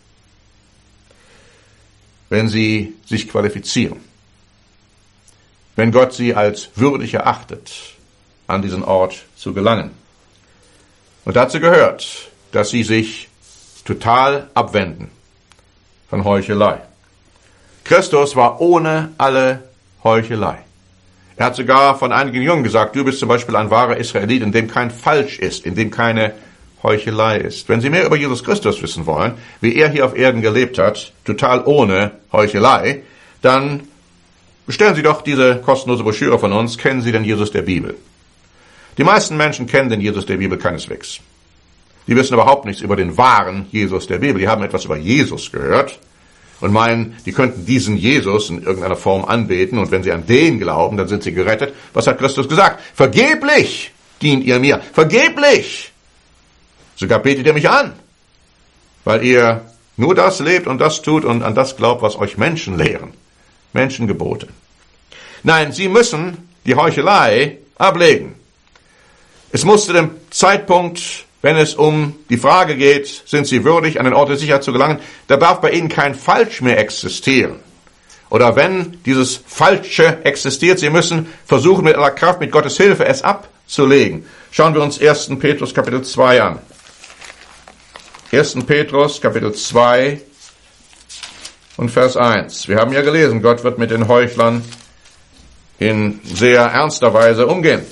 wenn Sie sich qualifizieren, wenn Gott Sie als würdig erachtet, an diesen Ort zu gelangen. Und dazu gehört, dass Sie sich total abwenden von Heuchelei. Christus war ohne alle Heuchelei. Er hat sogar von einigen Jungen gesagt, du bist zum Beispiel ein wahrer Israelit, in dem kein Falsch ist, in dem keine Heuchelei ist. Wenn Sie mehr über Jesus Christus wissen wollen, wie er hier auf Erden gelebt hat, total ohne Heuchelei, dann bestellen Sie doch diese kostenlose Broschüre von uns, kennen Sie den Jesus der Bibel. Die meisten Menschen kennen den Jesus der Bibel keineswegs. Die wissen überhaupt nichts über den wahren Jesus der Bibel. Die haben etwas über Jesus gehört und meinen, die könnten diesen Jesus in irgendeiner Form anbeten, und wenn sie an den glauben, dann sind sie gerettet. Was hat Christus gesagt? Vergeblich dient ihr mir. Vergeblich! Sogar betet ihr mich an, weil ihr nur das lebt und das tut und an das glaubt, was euch Menschen lehren. Menschengebote. Nein, sie müssen die Heuchelei ablegen. Es muss zu dem Zeitpunkt, wenn es um die Frage geht, sind sie würdig, an den Ort der Sicherheit zu gelangen, da darf bei ihnen kein Falsch mehr existieren. Oder wenn dieses Falsche existiert, sie müssen versuchen, mit aller Kraft, mit Gottes Hilfe, es abzulegen. Schauen wir uns 1. Petrus Kapitel 2 an. 1. Petrus Kapitel 2 und Vers 1. Wir haben ja gelesen, Gott wird mit den Heuchlern in sehr ernster Weise umgehen.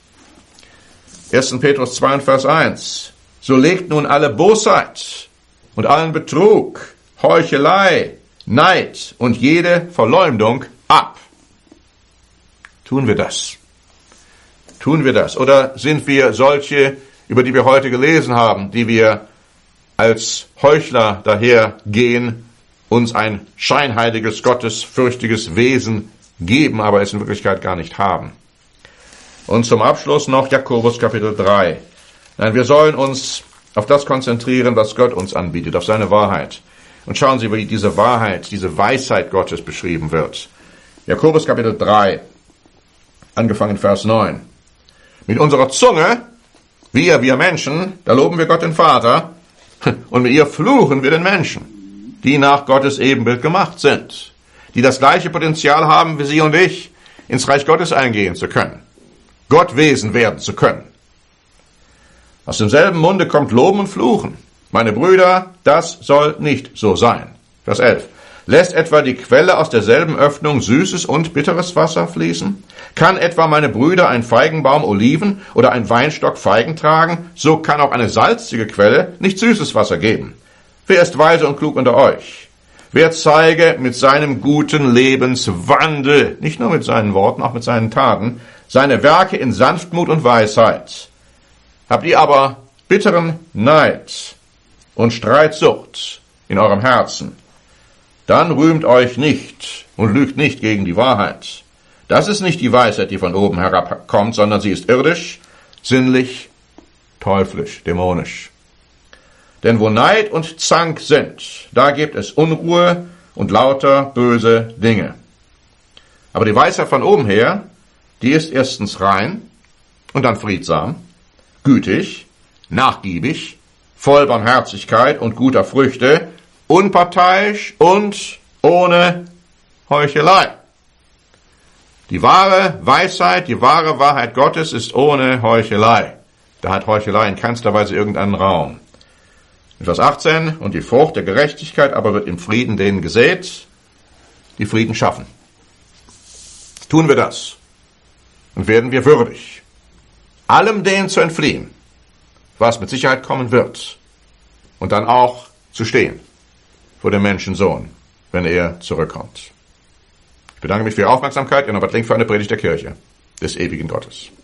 1. Petrus 2 und Vers 1. So legt nun alle Bosheit und allen Betrug, Heuchelei, Neid und jede Verleumdung ab. Tun wir das? Tun wir das? Oder sind wir solche, über die wir heute gelesen haben, die wir als Heuchler dahergehen, uns ein scheinheiliges, gottesfürchtiges Wesen geben, aber es in Wirklichkeit gar nicht haben? Und zum Abschluss noch Jakobus Kapitel 3. Nein, wir sollen uns auf das konzentrieren, was Gott uns anbietet, auf seine Wahrheit. Und schauen Sie, wie diese Wahrheit, diese Weisheit Gottes beschrieben wird. Jakobus Kapitel 3, angefangen Vers 9. Mit unserer Zunge, wir Menschen, da loben wir Gott den Vater, und mit ihr fluchen wir den Menschen, die nach Gottes Ebenbild gemacht sind, die das gleiche Potenzial haben wie Sie und ich, ins Reich Gottes eingehen zu können. Gottwesen werden zu können. Aus demselben Munde kommt Loben und Fluchen. Meine Brüder, das soll nicht so sein. Vers 11. Lässt etwa die Quelle aus derselben Öffnung süßes und bitteres Wasser fließen? Kann etwa, meine Brüder, ein Feigenbaum Oliven oder ein Weinstock Feigen tragen? So kann auch eine salzige Quelle nicht süßes Wasser geben. Wer ist weise und klug unter euch? Wer zeige mit seinem guten Lebenswandel, nicht nur mit seinen Worten, auch mit seinen Taten, seine Werke in Sanftmut und Weisheit? Habt ihr aber bitteren Neid und Streitsucht in eurem Herzen, dann rühmt euch nicht und lügt nicht gegen die Wahrheit. Das ist nicht die Weisheit, die von oben herabkommt, sondern sie ist irdisch, sinnlich, teuflisch, dämonisch. Denn wo Neid und Zank sind, da gibt es Unruhe und lauter böse Dinge. Aber die Weisheit von oben her, die ist erstens rein und dann friedsam, gütig, nachgiebig, voll Barmherzigkeit und guter Früchte, unparteiisch und ohne Heuchelei. Die wahre Weisheit, die wahre Wahrheit Gottes ist ohne Heuchelei. Da hat Heuchelei in keinster Weise irgendeinen Raum. In Vers 18, und die Frucht der Gerechtigkeit aber wird im Frieden denen gesät, die Frieden schaffen. Tun wir das, und werden wir würdig, allem dem zu entfliehen, was mit Sicherheit kommen wird, und dann auch zu stehen vor dem Menschensohn, wenn er zurückkommt. Ich bedanke mich für Ihre Aufmerksamkeit. Ihr Norbert Link für eine Predigt der Kirche des ewigen Gottes.